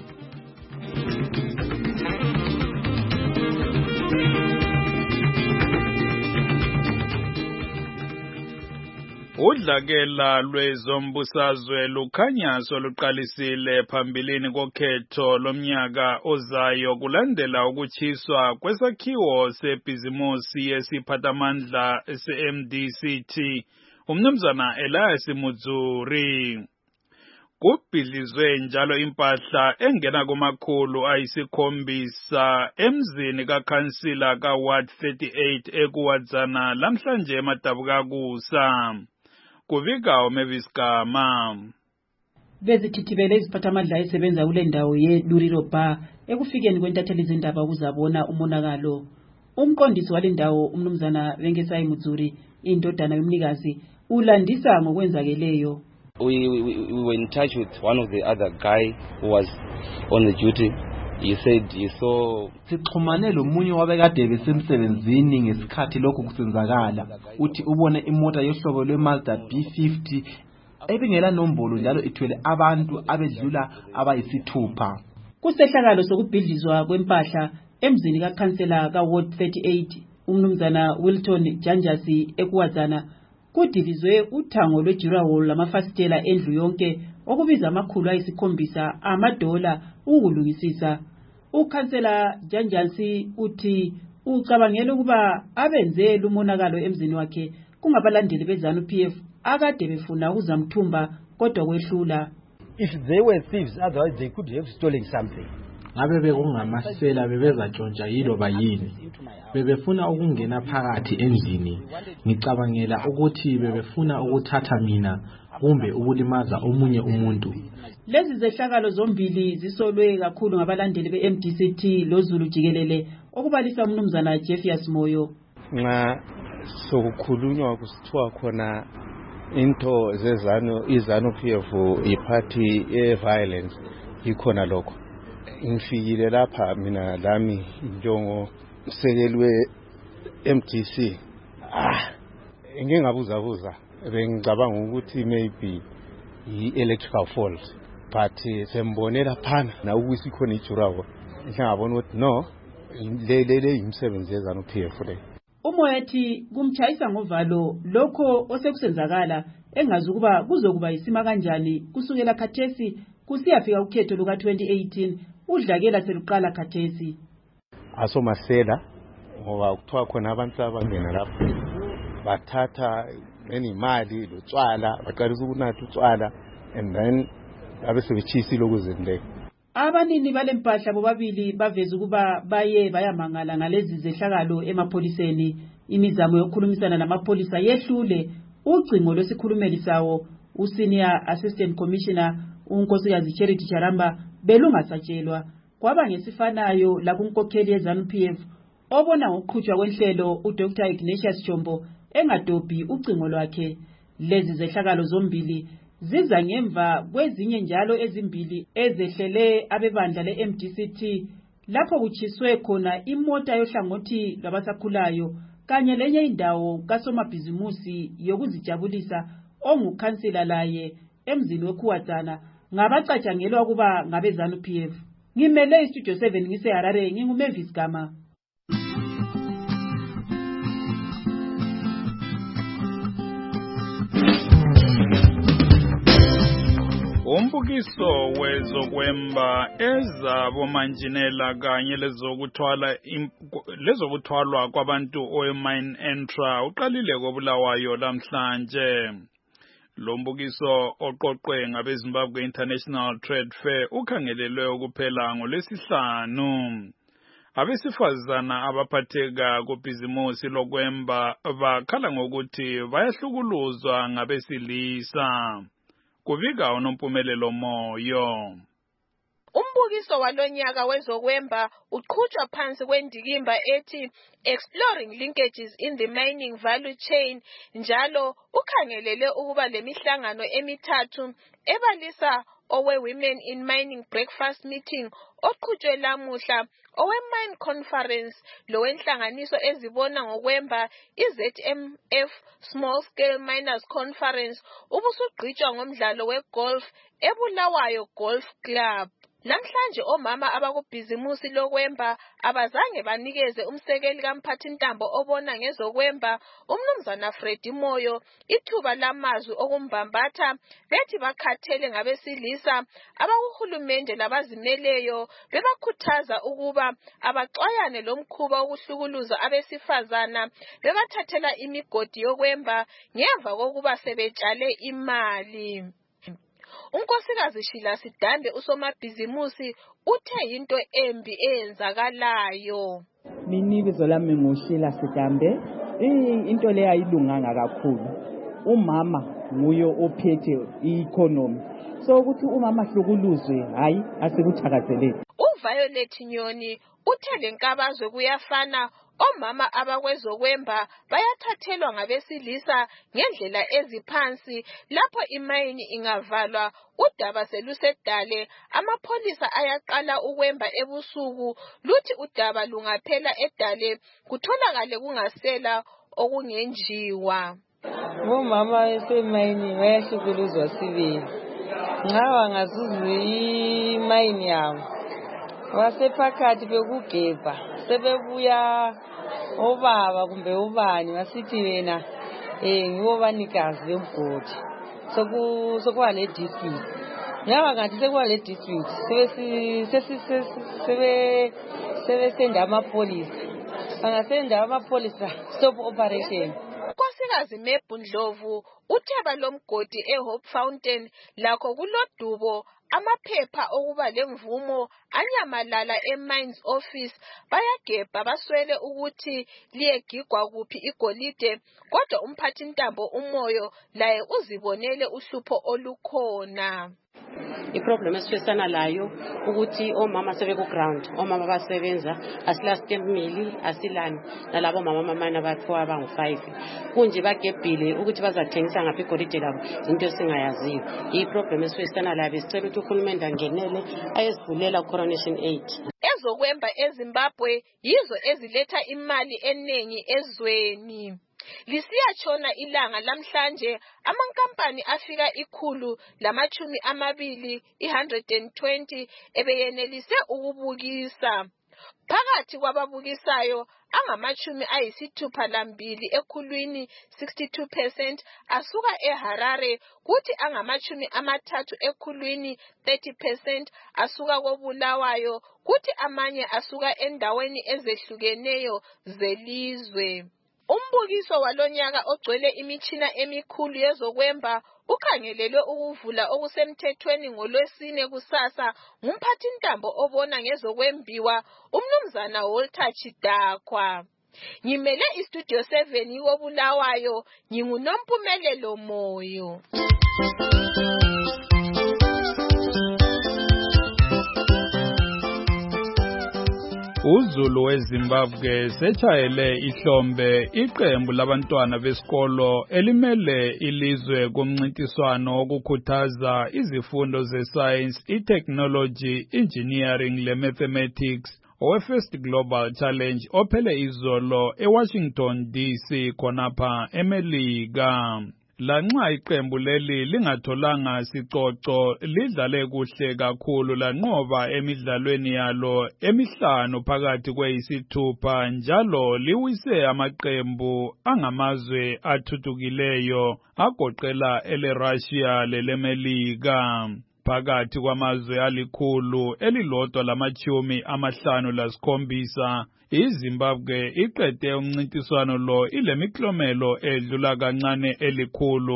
Udlakela lwezombusazwe lukhanya soluqalisile phambilini kokhetho lomnyaka ozayo kulandela ukuchiswa kwesakhiwo sebhizimusi yesiphathamandla se-MDCT umnumzana Elias Mudzuri. Kubhidlizwe njalo impahla engena kumakhulu ayisikhombisa emzini kakhansila ka-Ward 38 eKuwadzana lamhlanje eMadabukakusa. Kuvika uMavis Gama. Bezithithibele iziphathamandla esebenza kule ndawo yeLuriro Bar ekufikeni kwentatheli zindaba ukuzabona umonakalo. Umqondisi wale ndawo umnumzana Venkesayi Mudzuri indodana yomnikazi ulandisa ngokwenzakeleyo. We were in touch with one of the other guy who was on the duty. He said he saw sixhumane lomunye wabekade besemsebenzini ngesikhathi lokho kusenzakala uthi ubone imota yohlobo lweMazda B50 ebingela nombolo njalo ithwele abantu abedlula abayisithupha. Kusehlakalo sokubhidlizwa kwempahla emzini kakhansela ka-Ward 38 umnumzana Wilton Janjasi eKuwadzana kudivizwe uthango lwejurawo lamafasitela endlu yonke okubiza amakhulu ayisikhombisa $, ukulungisisa. Ukhansela Janjasi uthi ucabangela ukuba abenze lumonakalo emzini wakhe kungabalandeli beZANU-PF akade befuna ukuzamthumba kodwa kwehlula. If they were thieves, otherwise they could have stolen something. Ngabe bekungamasela bebezatshontsha yiloba yini. Bebefuna ukungena phakathi endlini. Ngicabangela ukuthi bebefuna ukuthatha mina kumbe ukulimaza omunye umuntu. Lezi zehlakalo zombili zisolwe kakhulu ngabalandeli be-MDCT loZulu jikelele okubalisa umnumzana Jeffius Moyo. Nxa sokukhulunywa kusithiwa khona into iZANU-PF iparty e-violence ikhona lokho. Ngifikile lapha mina lami Njongo msekeli we-MDC. Ngingabuza bengicabanga ukuthi maybe i-electrical fault but sembonela phana na ukuthi khona ijurawo. Ngiyabona ukuthi no lele imsebenzi yeZANU-PF le. Umoyathi kumtshayisa ngovalo lokho osekusenzakala engazi ukuba kuzokuba isima kanjani kusukela khathesi kusiyafika ukhetho luka 2018 udlakela seluqala khathesi. Asomasela ngoba kuthiwa khona abantu abangena lapho bathatha imali lotshwala baqalisa ukunatha utshwala and then abesebechisile ukuzindeka. Abanini balempahla bobabili baveza ukuba baye bayamangala ngalezi zehlakalo emapholiseni. Imizamo yokukhulumisana namapholisa yehlule. Ucingo lwesikhulumeli sawo uSenior Assistant Commissioner uNkosikazi Charity Charamba belungasatshelwa. Kwaba ngesifanayo lapho unkokheli yeZANU-PF obona ngokuqhutshwa kwenhlelo uDr Ignatius Chombo engadobhi ucingo lwakhe. Lezi zehlakalo zombili ziza ngemva kwezinye njalo ezimbili ezehlele abebandla leMDCT lapho kuchiswe khona imota yohlangothi lwabasakhulayo kanye lenye indawo kasomabhizimusi yokuzijabulisa ongukhansila laye emzini weKhuwadzana ngabacatshangelwa kuba ngabeZANU-PF. Ngimele iStudio 7 ngiseHarare nginguMavis Gama. Umbukiso wezokwemba ezabomanjinela kanye lezokuthwalwa kwabantu oemine entra uqalile koBulawayo lamhlanje. Lo mbukiso oqoqwe ngabeZimbabwe International Trade Fair ukhangelelwe ukuphela ngoLwesihlanu. Abesifazana abaphatheka kubhizimusi lokwemba bakhala ngokuthi bayahlukuluzwa ngabesilisa. Kubika uNompumelelo Moyo. Umbukiso walonyaka wezokwemba uqhutshwa phansi kwendikimba ethi Exploring Linkages in the Mining Value Chain njalo ukhangelele ukuba lemihlangano emithathu ebalisa owe-Women in Mining Breakfast Meeting oqhutshwe lamuhla, owe-Mine Conference lowenhlanganiso ezibona ngokwemba iZMF Small Scale Miners Conference ubusugqitshwa ngomdlalo wegolf eBulawayo Golf Club. Namhlanje omama abakubhizimusi lokwemba abazange banikeze umsekeli kamphathintambo obona ngezokwemba umnumzana Freddy Moyo ithuba lamazwi okumbambatha bethi bakhathele ngabesilisa abakuhulumende labazimeleyo bebakhuthaza ukuba abaxwayane lomkhuba wokuhlukuluza abesifazana bebathathela imigodi yokwemba ngemva kokuba sebetshale imali. Unkosikazi Shila Sidambe usomabhizimusi uthe yinto embi eyenzakalayo. Mina ibizo lami nguShila Sidambe. Into le ayilunganga kakhulu. Umama nguye ophethe i-economy. So ukuthi umama hlukuluzwe hayi asikuthakazeleni. uViolet Nyoni uthe lenkabazwe kuyafana omama abakwezokwemba bayathathelwa ngabesilisa ngendlela eziphansi lapho imayini ingavalwa udaba selusedale amapholisa ayaqala ukwemba ebusuku luthi udaba lungaphela edale kutholakale kungasela okungenjiwa. Bomama besemayini bayahlukuluzwa sibili. Ngawa ngazuzi imayini yabo wasephakathi bekugebha sebebuya obaba kumbe ubani basithi wena ngibo banikazi bemgodi sokuba le dispute ngawa ngathi sekuba le dispute senda amapolisa bangasenda amapolisa stop operation. Unkosikazi Mebhu Ndlovu utheba lomgodi eHope Fountain lakho kulodubo amaphepha okuba lemvumo anyamalala eMines Office bayagebha baswele ukuthi liyegigwa kuphi igolide kodwa umphathintambo uMoyo laye uzibonele uhlupho olukhona. Iproblem esifesana layo ukuthi omama sebeku ground, omama basebenza asila stamp mill asilani nalabo mama mamana bathiwa abangu 5 kunje bagebhile ukuthi bazathengisa ngaphi igolide labo into singayaziyo. Iproblem esifesana layo sicela ukuthi uhulumende angenele ayesivulela Coronation 8. Ezokwemba eZimbabwe yizo eziletha imali eningi ezweni. Lisiyatshona ilanga lamhlanje amankampani afika 120 120 ebeyenelise ukubukisa. Phakathi kwababukisayo angamachumi ayisithupha lambili ekhulwini 62% asuka eHarare, kuthi angamachumi amathathu ekhulwini 30% asuka koBulawayo, kuthi amanye asuka endaweni ezehlukeneyo zelizwe. Umbukiso walonyaka ogcwele imitshina emikhulu yezokwemba ukhangelelwe ukuvula okusemthethweni ngoLwesine kusasa ngumphathintambo obona ngezokwembiwa umnumzana Walter Chidakwa. Ngimele iStudio 7 koBulawayo, nginguNompumelelo Moyo. uZulu weZimbabwe setshayele ihlombe iqembu labantwana besikolo elimele ilizwe kumncintiswano wokukhuthaza izifundo ze-science, i-technology, engineering le-mathematics owe-First Global Challenge ophele izolo eWashington DC khonapha eMelika. Lanxa iqembu leli lingatholanga sicoco lidlale kuhle kakhulu lanqoba emidlalweni yalo emihlanu phakathi kweyisithupha njalo liwise amaqembu angamazwe athuthukileyo agoqela eleRussia leleMelika. Phakathi kwamazwe alikhulu elilodwa lamachumi amahlanu lasikhombisa iZimbabwe iqede umncintiswano lo ilemiklomelo edlula kancane elikhulu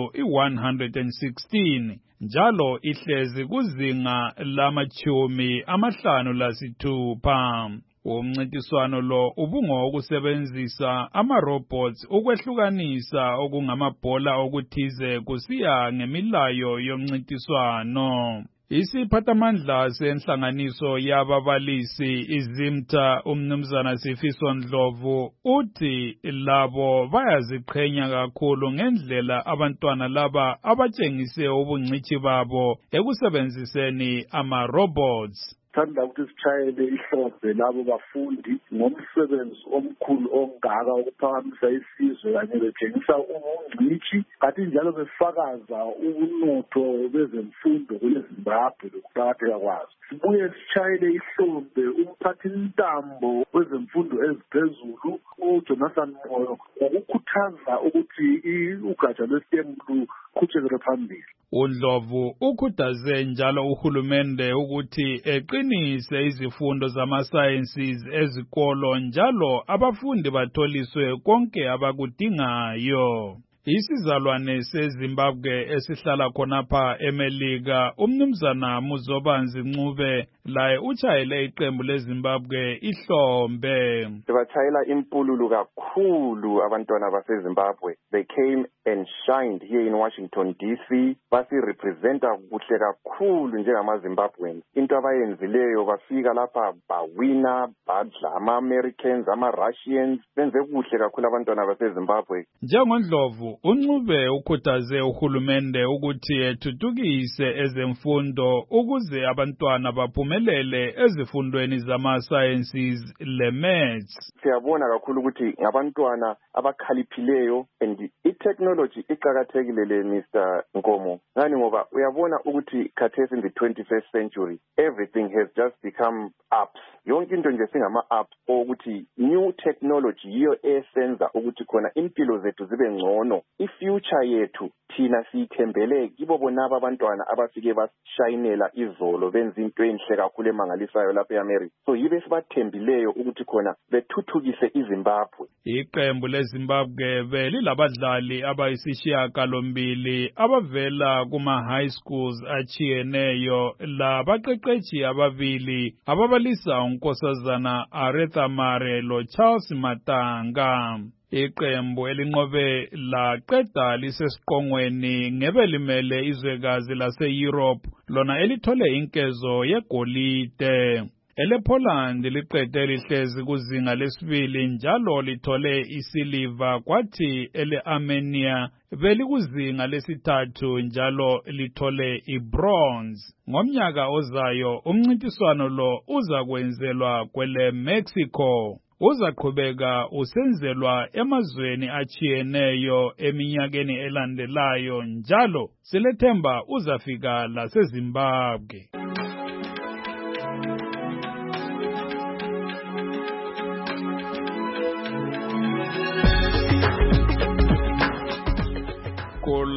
i-116 njalo ihlezi kuzinga lamachumi amahlanu lasithupha. Umncintiswano lo ubungowokusebenzisa ama-robots ukwehlukanisa okungamabhola okuthize kusiya ngemilayo yomncintiswano. Isiphathamandla senhlanganiso yababalisi iZimta umnumzana Sifiso Ndlovu uthi labo bayaziqhenya kakhulu ngendlela abantwana laba abatshengise ubungcithi babo ekusebenziseni ama-robots. Thanda ukuthi sitshayele ihlombe labo bafundi ngomsebenzi omkhulu ongaka ukuphakamisa isizwe kanye betshengisa ubungcitshi kanti njalo befakaza ubunotho bezemfundo kweZimbabwe lokuqakatheka kwazo. Sibuye sitshayele ihlombe umphathintambo wezemfundo eziphezulu uJonathan Moyo ngokukhuthaza ukuthi ugatsha lwe-STEM luqhubekele phambili. uNdlovu ukhuthaze njalo uhulumende ukuthi eqinise izifundo zama-sciences ezikolo njalo abafundi batholiswe konke abakudingayo. Isizalwane seZimbabwe esihlala khonapha eMelika umnumzana Muzobanzi Ncube laye utshayele iqembu leZimbabwe ihlombe. Batshayela impululu kakhulu abantwana baseZimbabwe. They came and shined here in Washington DC. Basirepresenta kuhle kakhulu njengamaZimbabweans. Into abayenzileyo bafika lapha bawina badla ama-Americans, ama-Russians. Benze kuhle kakhulu abantwana baseZimbabwe. NjengoNdlovu uNcube ukhuthaze uhulumende ukuthi ethuthukise ezemfundo ukuze abantwana baphumelele ezifundweni zama-sciences le-maths. Siyabona kakhulu ukuthi ngabantwana abakhaliphileyo and i-technology iqakathekile le Mr. Nkomo. Ngani ngoba uyabona ukuthi khathesi in the 21st century everything has just become apps. Yonke into nje singama-apps ukuthi new technology yiyo esenza ukuthi khona impilo zethu zibe ngcono. I-future yethu thina siyithembele kibo bonaba abantwana abafike basishayinela izolo benza into enhle kakhulu emangalisayo lapha eAmerica. So yibe sibathembileyo ukuthi khona bethuthukise iZimbabwe. Iqembu leZimbabwe belilabadlali abayisishiyagalombili abavela kuma-high schools achiyeneyo labaqeqetshi ababili ababalisa unkosazana Aretha Mare lo Charles Matanga. Iqembu elinqobe laqeda lisesiqongweni ngebelimele izwekazi lase-Europe lona elithole inkezo yegolide. ElePoland liqede lihlezi kuzinga lesibili njalo lithole isiliva kwathi ele-Armenia belikuzinga lesithathu njalo lithole ibronze. Ngomnyaka ozayo umncintiswano lo uzakwenzelwa kwele-Mexico. Uzaqhubeka usenzelwa emazweni achiyeneyo eminyakeni elandelayo njalo silethemba uzafika laseZimbabwe.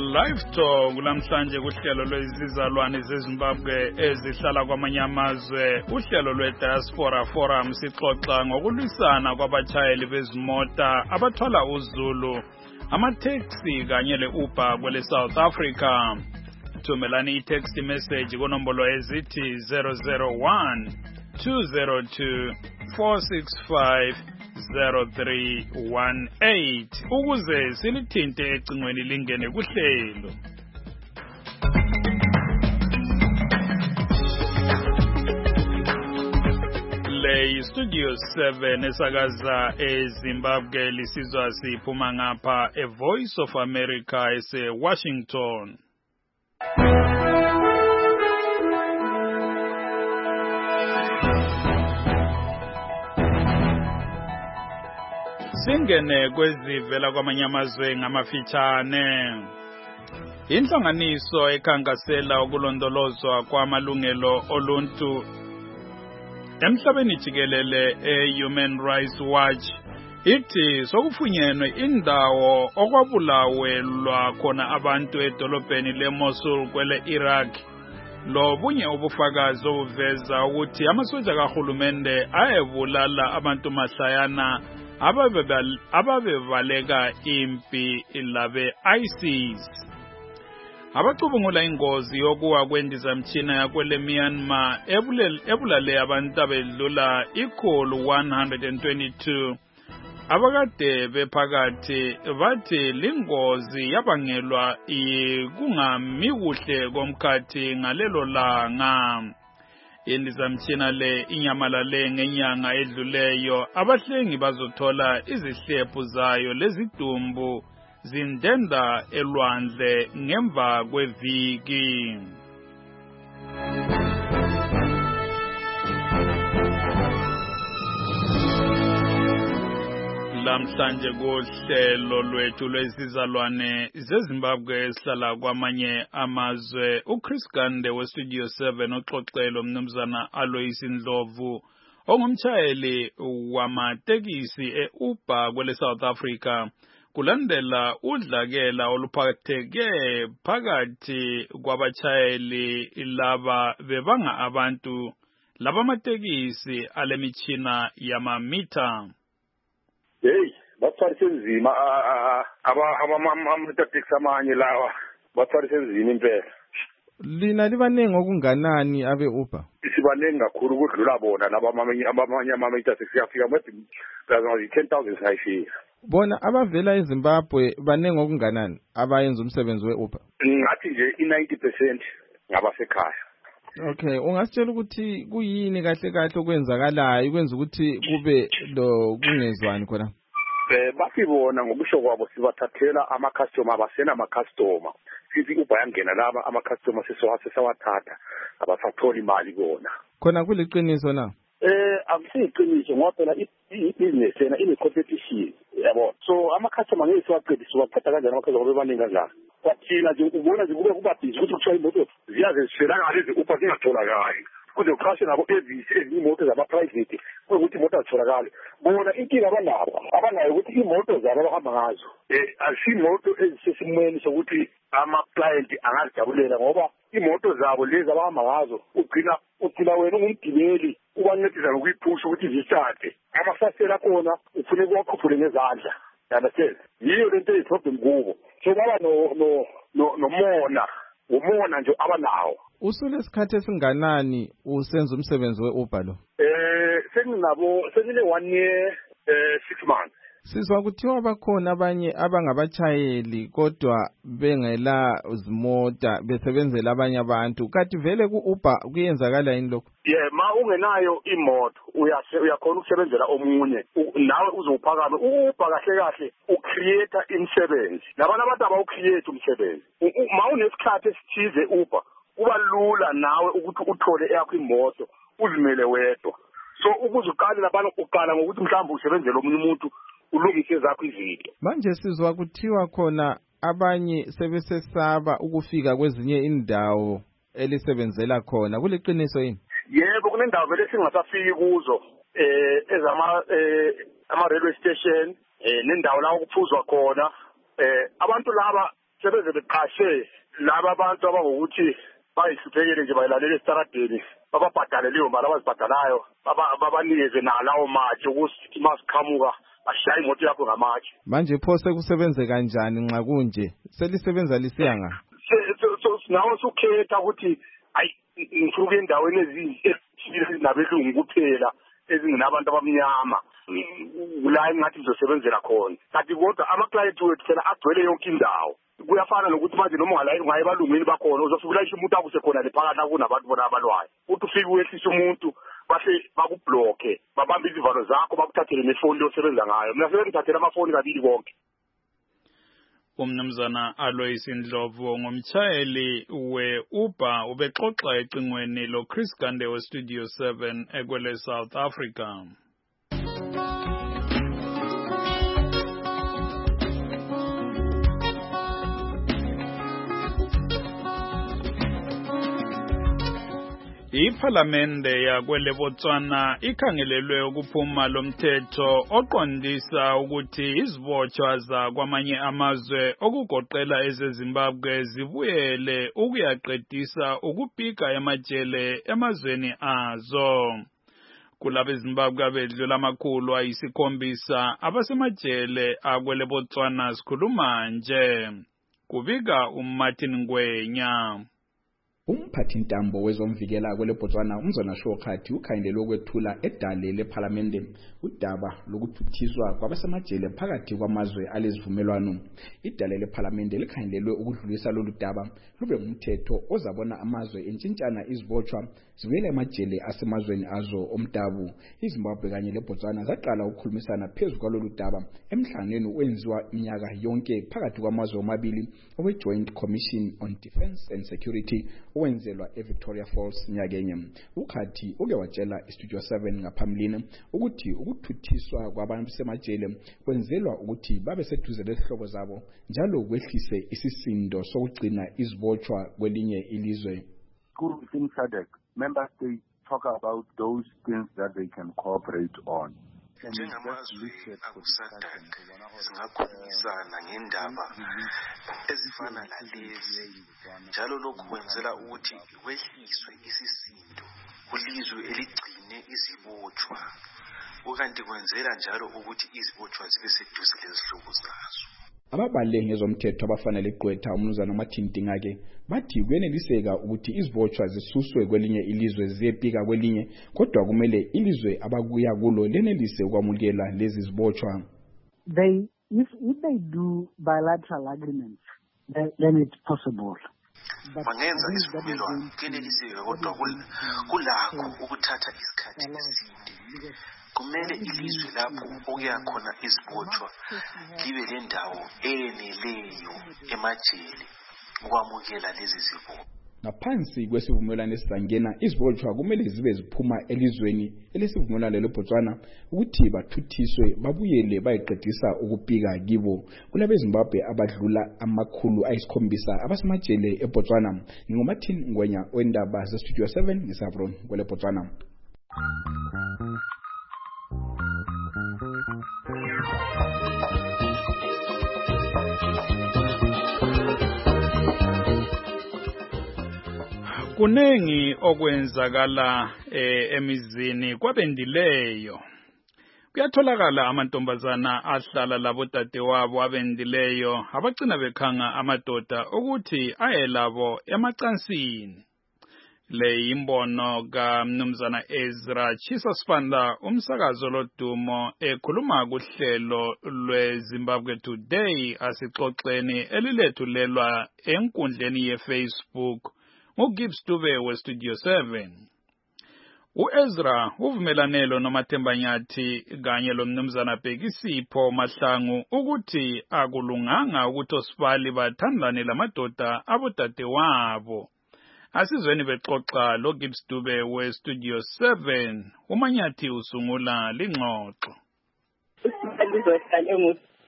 Live Talk lamhlanje kuhlelo lwezizalwane zeZimbabwe ezihlala kwamanye amazwe. Uhlelo lwe-Diaspora Forum sixoxa ngokulwisana kwabatshayeli bezimota abathwala uzulu, amateksi kanye le-Uber kwele South Africa. Thumelani i-text message kunombolo ezithi 001 202 465 0318 ukuze silithinte ecingweni lingene kuhlelo. Le Studio 7 esakaza eZimbabwe lisizwa siphuma ngapha eVoice of America ese-Washington. Singene kwezivela kwamanye amazwe ngamafitshane. Inhlanganiso ekhankasela ukulondolozwa kwamalungelo oluntu emhlabeni jikelele e-Human Rights Watch ithi sokufunyenwe indawo okwabulawelwa khona abantu edolobheni leMosul kwele Iraq. Lobunye ubufakazi obuveza ukuthi amasoja kahulumende ayebulala abantu mahlayana ababevaleka impi labe ISIS. Abacubungula ingozi yokuwa kwendizamtshina yakwele Myanmar ebulale abantu abedlula 122 abakade bephakathi bathi lingozi yabangelwa kungami kuhle komkhathi ngalelo langa. Indizamtshina le inyamalale ngenyanga edluleyo, abahlengi bazothola izihlephu zayo lezidumbu zindenda elwandle ngemva kweviki. Lamhlanje kuhlelo lwethu lwezizalwane zeZimbabwe esihlala kwamanye amazwe, uChris Gande weStudio 7 oxoxelo mnumzana Alois Ndlovu ongumtshayeli wamatekisi e-Uber kwele South Africa kulandela udlakela oluphatheke phakathi kwabatshayeli laba bebanga abantu laba amatekisi alemitshina yamamitha. Hey, bathwarise nzima ama-taxi amanye lawa bathwarise nzima impela. Lina libanengi okunganani abe-Uber? Sibanengi kakhulu ukudlula bona laba amanye ama-taxi afika manje 10,000 sayifika. Bona abavela eZimbabwe banengi okunganani abayenza umsebenzi we-Uber? Ngathi nje i-90% ngabasekhaya. Okay, ungasitshela ukuthi kuyini kahle kahle okwenzakalayo ukwenza ukuthi kube lo kungezwani khona? Basibona ngokusho kwabo sibathathela ama-customer basena ama-customer. Sithi Uber yangena laba ama-customer sesawathatha abasathola imali bona. Khona kuliqiniso na? Akusiyiqiniso ngoba phela i-business yena ine-competition yabo. So ama-customer ngeke siwaqeda kanjani ama-customer bebaningi kanjani. Kwathina nje ubona nje kuba busy ukuthi kuthiwa imoto ziyaze ziswelakala ezi-Uber zingatholakali. Kuze kuqashe nabo imoto zama-private ukuthi imoto azitholakali. Bona inkinga abanayo ukuthi imoto zabo abahamba ngazo asimoto ezisesimweni sokuthi ama-client angazijabulela ngoba imoto zabo lezi abahamba ngazo ugcina wena ungumgibeli ubancedisa ngokuyiphusha ukuthi zishathe. Amafasitela akhona ufuneka uwakhuphule ngezandla. Understand? Yiyo lento eyiproblem kubo. So baba umona nje abanawo. Usulesikhathi esinganani usenza umsebenzi we-Uber lo? Sengine 1 year 6 months. Sizwa kuthiwa bakhona abanye abangabatshayeli kodwa bengela zimota besebenzela abanye abantu. Kathi vele ku-Uber kuyenzakala yini lokho? Ma ungenayo imoto uyakhona ukusebenzela omunye nawe uzophakama. U-Uber kahle ucreate imisebenzi. Labana abantu abawucreate umsebenzi. Ma unesikhathi esithize Uber kuba lula nawe ukuthi uthole eyakho imoto uzimele wedwa. So ukuze uqale labana uqala ngokuthi mhlawumbe usebenzele omunye umuntu ulungise zakho izinto. Manje sizwa kuthiwa khona abanye sebesesaba ukufika kwezinye indawo elisebenzela khona. Kuliqiniso yini? Yebo, kunendawo vele singasafiki kuzo ama railway station nendawo la ukuphuzwa khona. Abantu laba sebeze beqashe laba abantu abangokuthi bayihluphekile nje bayilalela esitaradeni bababhadale leyo mali abazibhadalayo babanikeze nalawo matshe ukuthi masiqhamuka ashaye imoto yakho ngamatshe. Manje pho sekusebenze kanjani nxa kunje selisebenza lisiyanga nawe sukhetha ukuthi ayi ngifuna endaweni ezinabelungu kuphela ezinginabantu abamnyama la engathi ngizosebenzela khona kanti kodwa ama-client wethu phela agcwele yonke indawo. Kuyafana nokuthi manje noma ungaye ebalungwini bakhona uzofika ulayisha umuntu akuse khona lephakathi kunabantu bona abalwayo uthi ufike uyehlisa umuntu bahle bakublokhe babambe izivalo zakho bakuthathele nefoni osebenza ngayo. Mina sebengithathela amafoni kabili konke. Umnumzana Alois Ndlovu ngumtshayeli we-Uber ubexoxa ecingweni lo-Chris Gande we-Studio 7 ekwele South Africa. Iphalamende yakwele Botswana ikhangelelwe ukuphuma lomthetho oqondisa ukuthi izibotshwa zakwamanye amazwe okugoqela ezeZimbabwe zibuyele ukuyaqedisa ukupika emajele emazweni azo. Kulabo eZimbabwe abedlula amakhulu ayikhombisa abasemajele akwele Botswana sikhuluma nje. Kubika uMartin Ngwenya. Umphathintambo wezomvikela kwele Botswana umzona Shokhathi ukhangelelwe ukwethula edale lephalamende udaba lokuthuthiswa kwabasemajele phakathi kwamazwe alezivumelwano. Idale lephalamende likhangelelwe ukudlulisa lolu daba lube ngumthetho ozabona amazwe entshintshana izibotshwa zibuyele emajele asemazweni azo omdabu. iZimbabwe kanye leBotswana zaqala ukukhulumisana phezu kwalolu daba emhlanganweni owenziwa iminyaka yonke phakathi kwamazwe omabili owe-Joint Commission on Defence and Security owenzelwa eVictoria Falls nyakenye. Ukhathi uke watshela iStudio 7 ngaphambilini ukuthi ukuthuthiswa kwabantu semajele kwenzelwa ukuthi babe seduze lezihlobo zabo njalo kwehlise isisindo sokugcina izibotshwa kwelinye ilizwe. Within SADC, member states talk about those things that they can cooperate on. Njengamazwe akuSADC singakhulumisana ngendaba ezifana nalezi njalo lokhu kwenzela ukuthi kwehliswe isisindo kulizwe eligcine izibotshwa ukanti kwenzela njalo ukuthi izibotshwa zibe seduze lezihlobo zazo. Ababale ngezomthetho abafanele igqwetha umnumzana uMathindingake bathi kuyeneliseka ukuthi izibotshwa zisuswe kwelinye ilizwe ziyepika kwelinye kodwa kumele ilizwe abakuya kulo lenelise ukwamukela lezi zibotshwa. If they do bilateral agreements, then it's possible. Bangenza isivumelwano kuyeneliseka kodwa kulakho ukuthatha isikhathi eside. Kumele ilizwe lapho okuya khona izibotshwa libe lendawo eneleyo emajele ukwamukela lezi zibotshwa. Ngaphansi kwesivumelwano esizangena izibotshwa kumele zibe ziphuma elizweni elesivumelwano leBotswana ukuthi bathuthiswe babuyele bayiqedisa ukupika kibo. Kulabe eZimbabwe abadlula amakhulu ayikhombisa abasemajele eBotswana. NginguMartin Ngwenya wendaba zeStudio 7 ngeSabron kwele Botswana. Kunengi okwenzakala emizini kwabendileyo. Kuyatholakala amantombazana ahlala labo dadewabo abendileyo abagcina bekhanga amadoda ukuthi ayelabo emacansini. Le imbono kaMnumzana Ezra Chisasfanda umsakazo lodumo ekhuluma kuhlelo lweZimbabwe Today asixoxeni elilethulelwa enkundleni yeFacebook nguGibbs Dube weStudio 7. uEzra uvumelanelo noMathemba Nyathi kanye loMnumzana Bhekisipho Mahlangu ukuthi akulunganga ukuthi osibali bathandane lamadoda abodadewabo. Asizweni bexoxa loGibbs Dube weStudio 7 uManyathi usungula lingxoxo.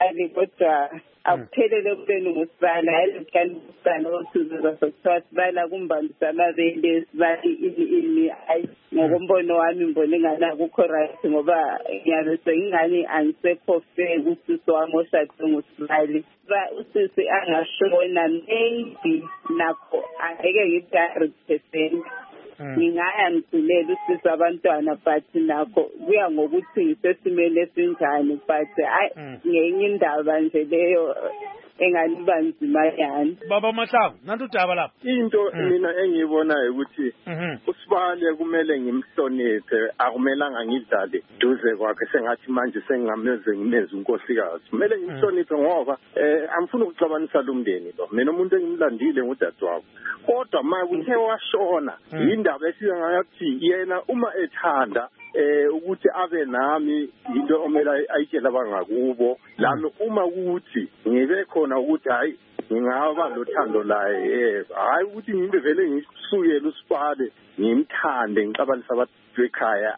ali kodwa akuphelele kubeni ngusibala ayelokani usibala othuzuza sokuthiwa sibala kumbambisa amabele sibali ini ayi ngokombono wami ngibona ingani akukho right ngoba ngiyabe sengingani angisekho fair usisi wami oshade ngusibali usisi angashona maybe nakho angeke ngithi 100%. Ngingaya ngithulela usisi abantwana but nakho kuya ngokuthi ngisesimeni esinjani but ngenye indaba nje leyo engaliba nzima yani. Baba Mahlangu nanti udaba lapha into mina engiyibonayo ukuthi uSibale kumele ngimhloniphe akumelanga ngidlale duze kwakhe sengathi manje sengameze ngimenza unkosikazi kumele ngimhloniphe ngoba angifuni ukuxabanisa lo mndeni lo mina umuntu engimlandile ngudadewabo kodwa manje uthe washona indaba esiyangathi yena uma ethanda ukuthi abe nami into omela ayitshela abangakubo lami uma ukuthi ngibe khona ukuthi hayi ngingaba lothando laye hayi ukuthi ngimbe vele ngisukele uSibale ngimthande ngicabanisa abantu bekhaya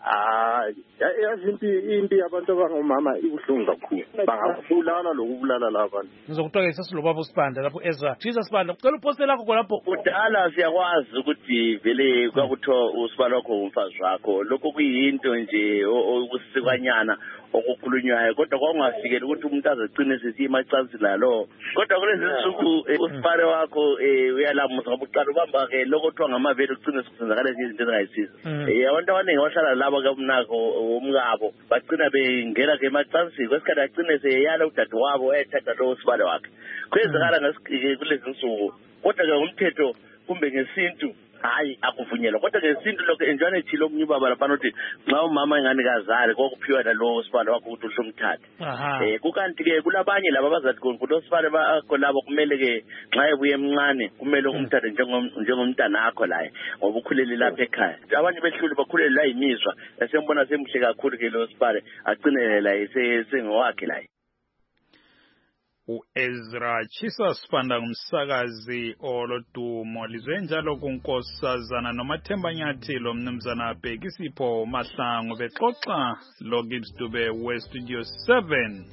yazi impi abantu abangomama ibuhlungu kakhulu bangabulala lokubulala labantu ngizokuxolisa silobaba uSibanda lapho Ezra Jesus Sibanda ucela uposte lakho khonapho kudala siyakwazi ukuthi vele kwakuthiwa uSibale wakho umfazi wakho lokho kuyinto nje okusikwanyana okukhulunywayo kodwa kwakungafikeli ukuthi umuntu azegcine sesiye emacansi lalo kodwa kulezi nsuku uSibale wakho uyalamusa ngoba uqala ubamba ke lokho kuthiwa ngamavele ugcine sikusenzakala izinto ezingayisiza abantu abaningi abahlala labo kabunako umkabo bagcina bengena ke emacansi kwesikhathi agcine seyala udadewabo ethatha lo uSibale wakhe kwenzakala kulezi nsuku kodwa ke umthetho kumbe ngesintu hayi akuvunyelwa kodwa ngesintu lokho enjani ethilo omnyubaba lapha nothi nxa umama engani kazali kokuphiwa lo Sibale wakho ukuthi uhlomthathe kukanti ke kulabanye laba abazathi ukuthi uSibale bakho labo kumele ke nxa ebuye emncane kumele umthathe njengomntana akho laye ngoba ukhulele lapha ekhaya abanye behlule bakhulele la imizwa esembona semhle kakhulu ke lo Sibale agcinele la sengowakhe la uEzra Chisa Sibanda ngumsakazi olodumo lizwe njalo kunkosazana noMathemba Nyathelo mnumzana Bhekisipho Mahlangu bexoxa lo Gibbs Dube we Studio 7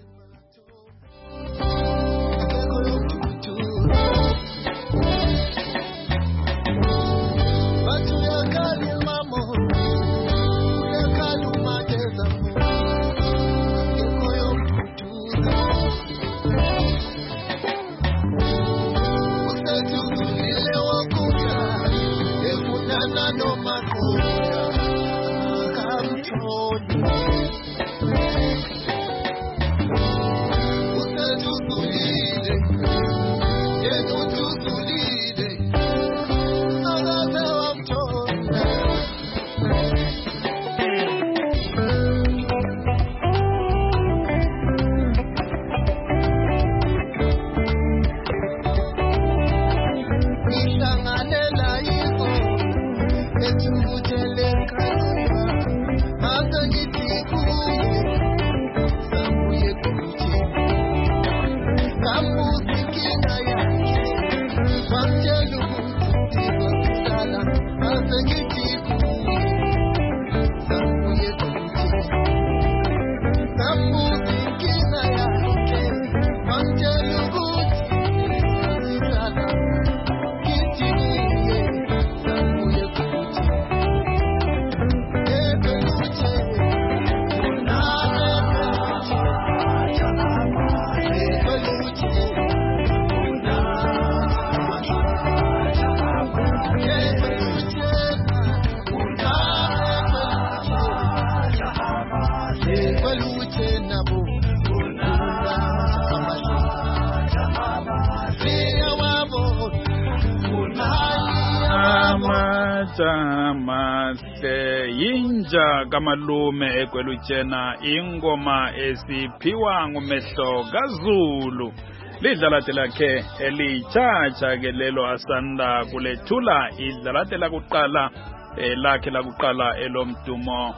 Mahle yinja kamalume ekwelutshena ingoma esiphiwa ngumehlo kaZulu lidlalate lakhe elitshatsha ke lelo asanda kulethula idlalate lakuqala lakhe lakuqala elomdumo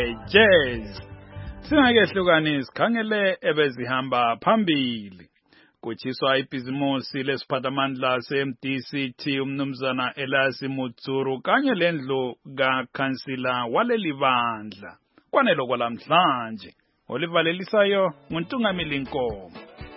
wejazz singakehlukani sikhangele ebezihamba phambili kuchiswa ibhizimusi lesiphathamandla se-MDCT umnumzana Elasi Mutsuru kanye lendlu kakhansila waleli bandla kwanelo kwalamhlanje olivalelisayo nguNtungamili Nkomo.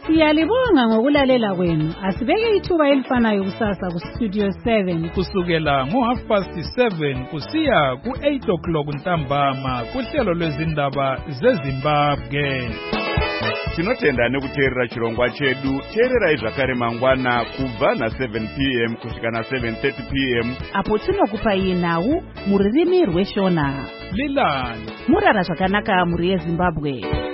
Siyalibonga ngokulalela kwenu. Asibeke ithuba elifanayo kusasa ku Studio 7 kusukela ngo7:30 kusiya ku8 o'clock ntambama kuhlelo lwezindaba zeZimbabwe. Tinotenda nekuteerera chirongwa chedu. Teererai zvakare mangwana kubva na7 p.m. kusvika na7:30 p.m. apo tinokupai nhau mururimi rweshona. Lilani murara zvakanaka muri yeZimbabwe.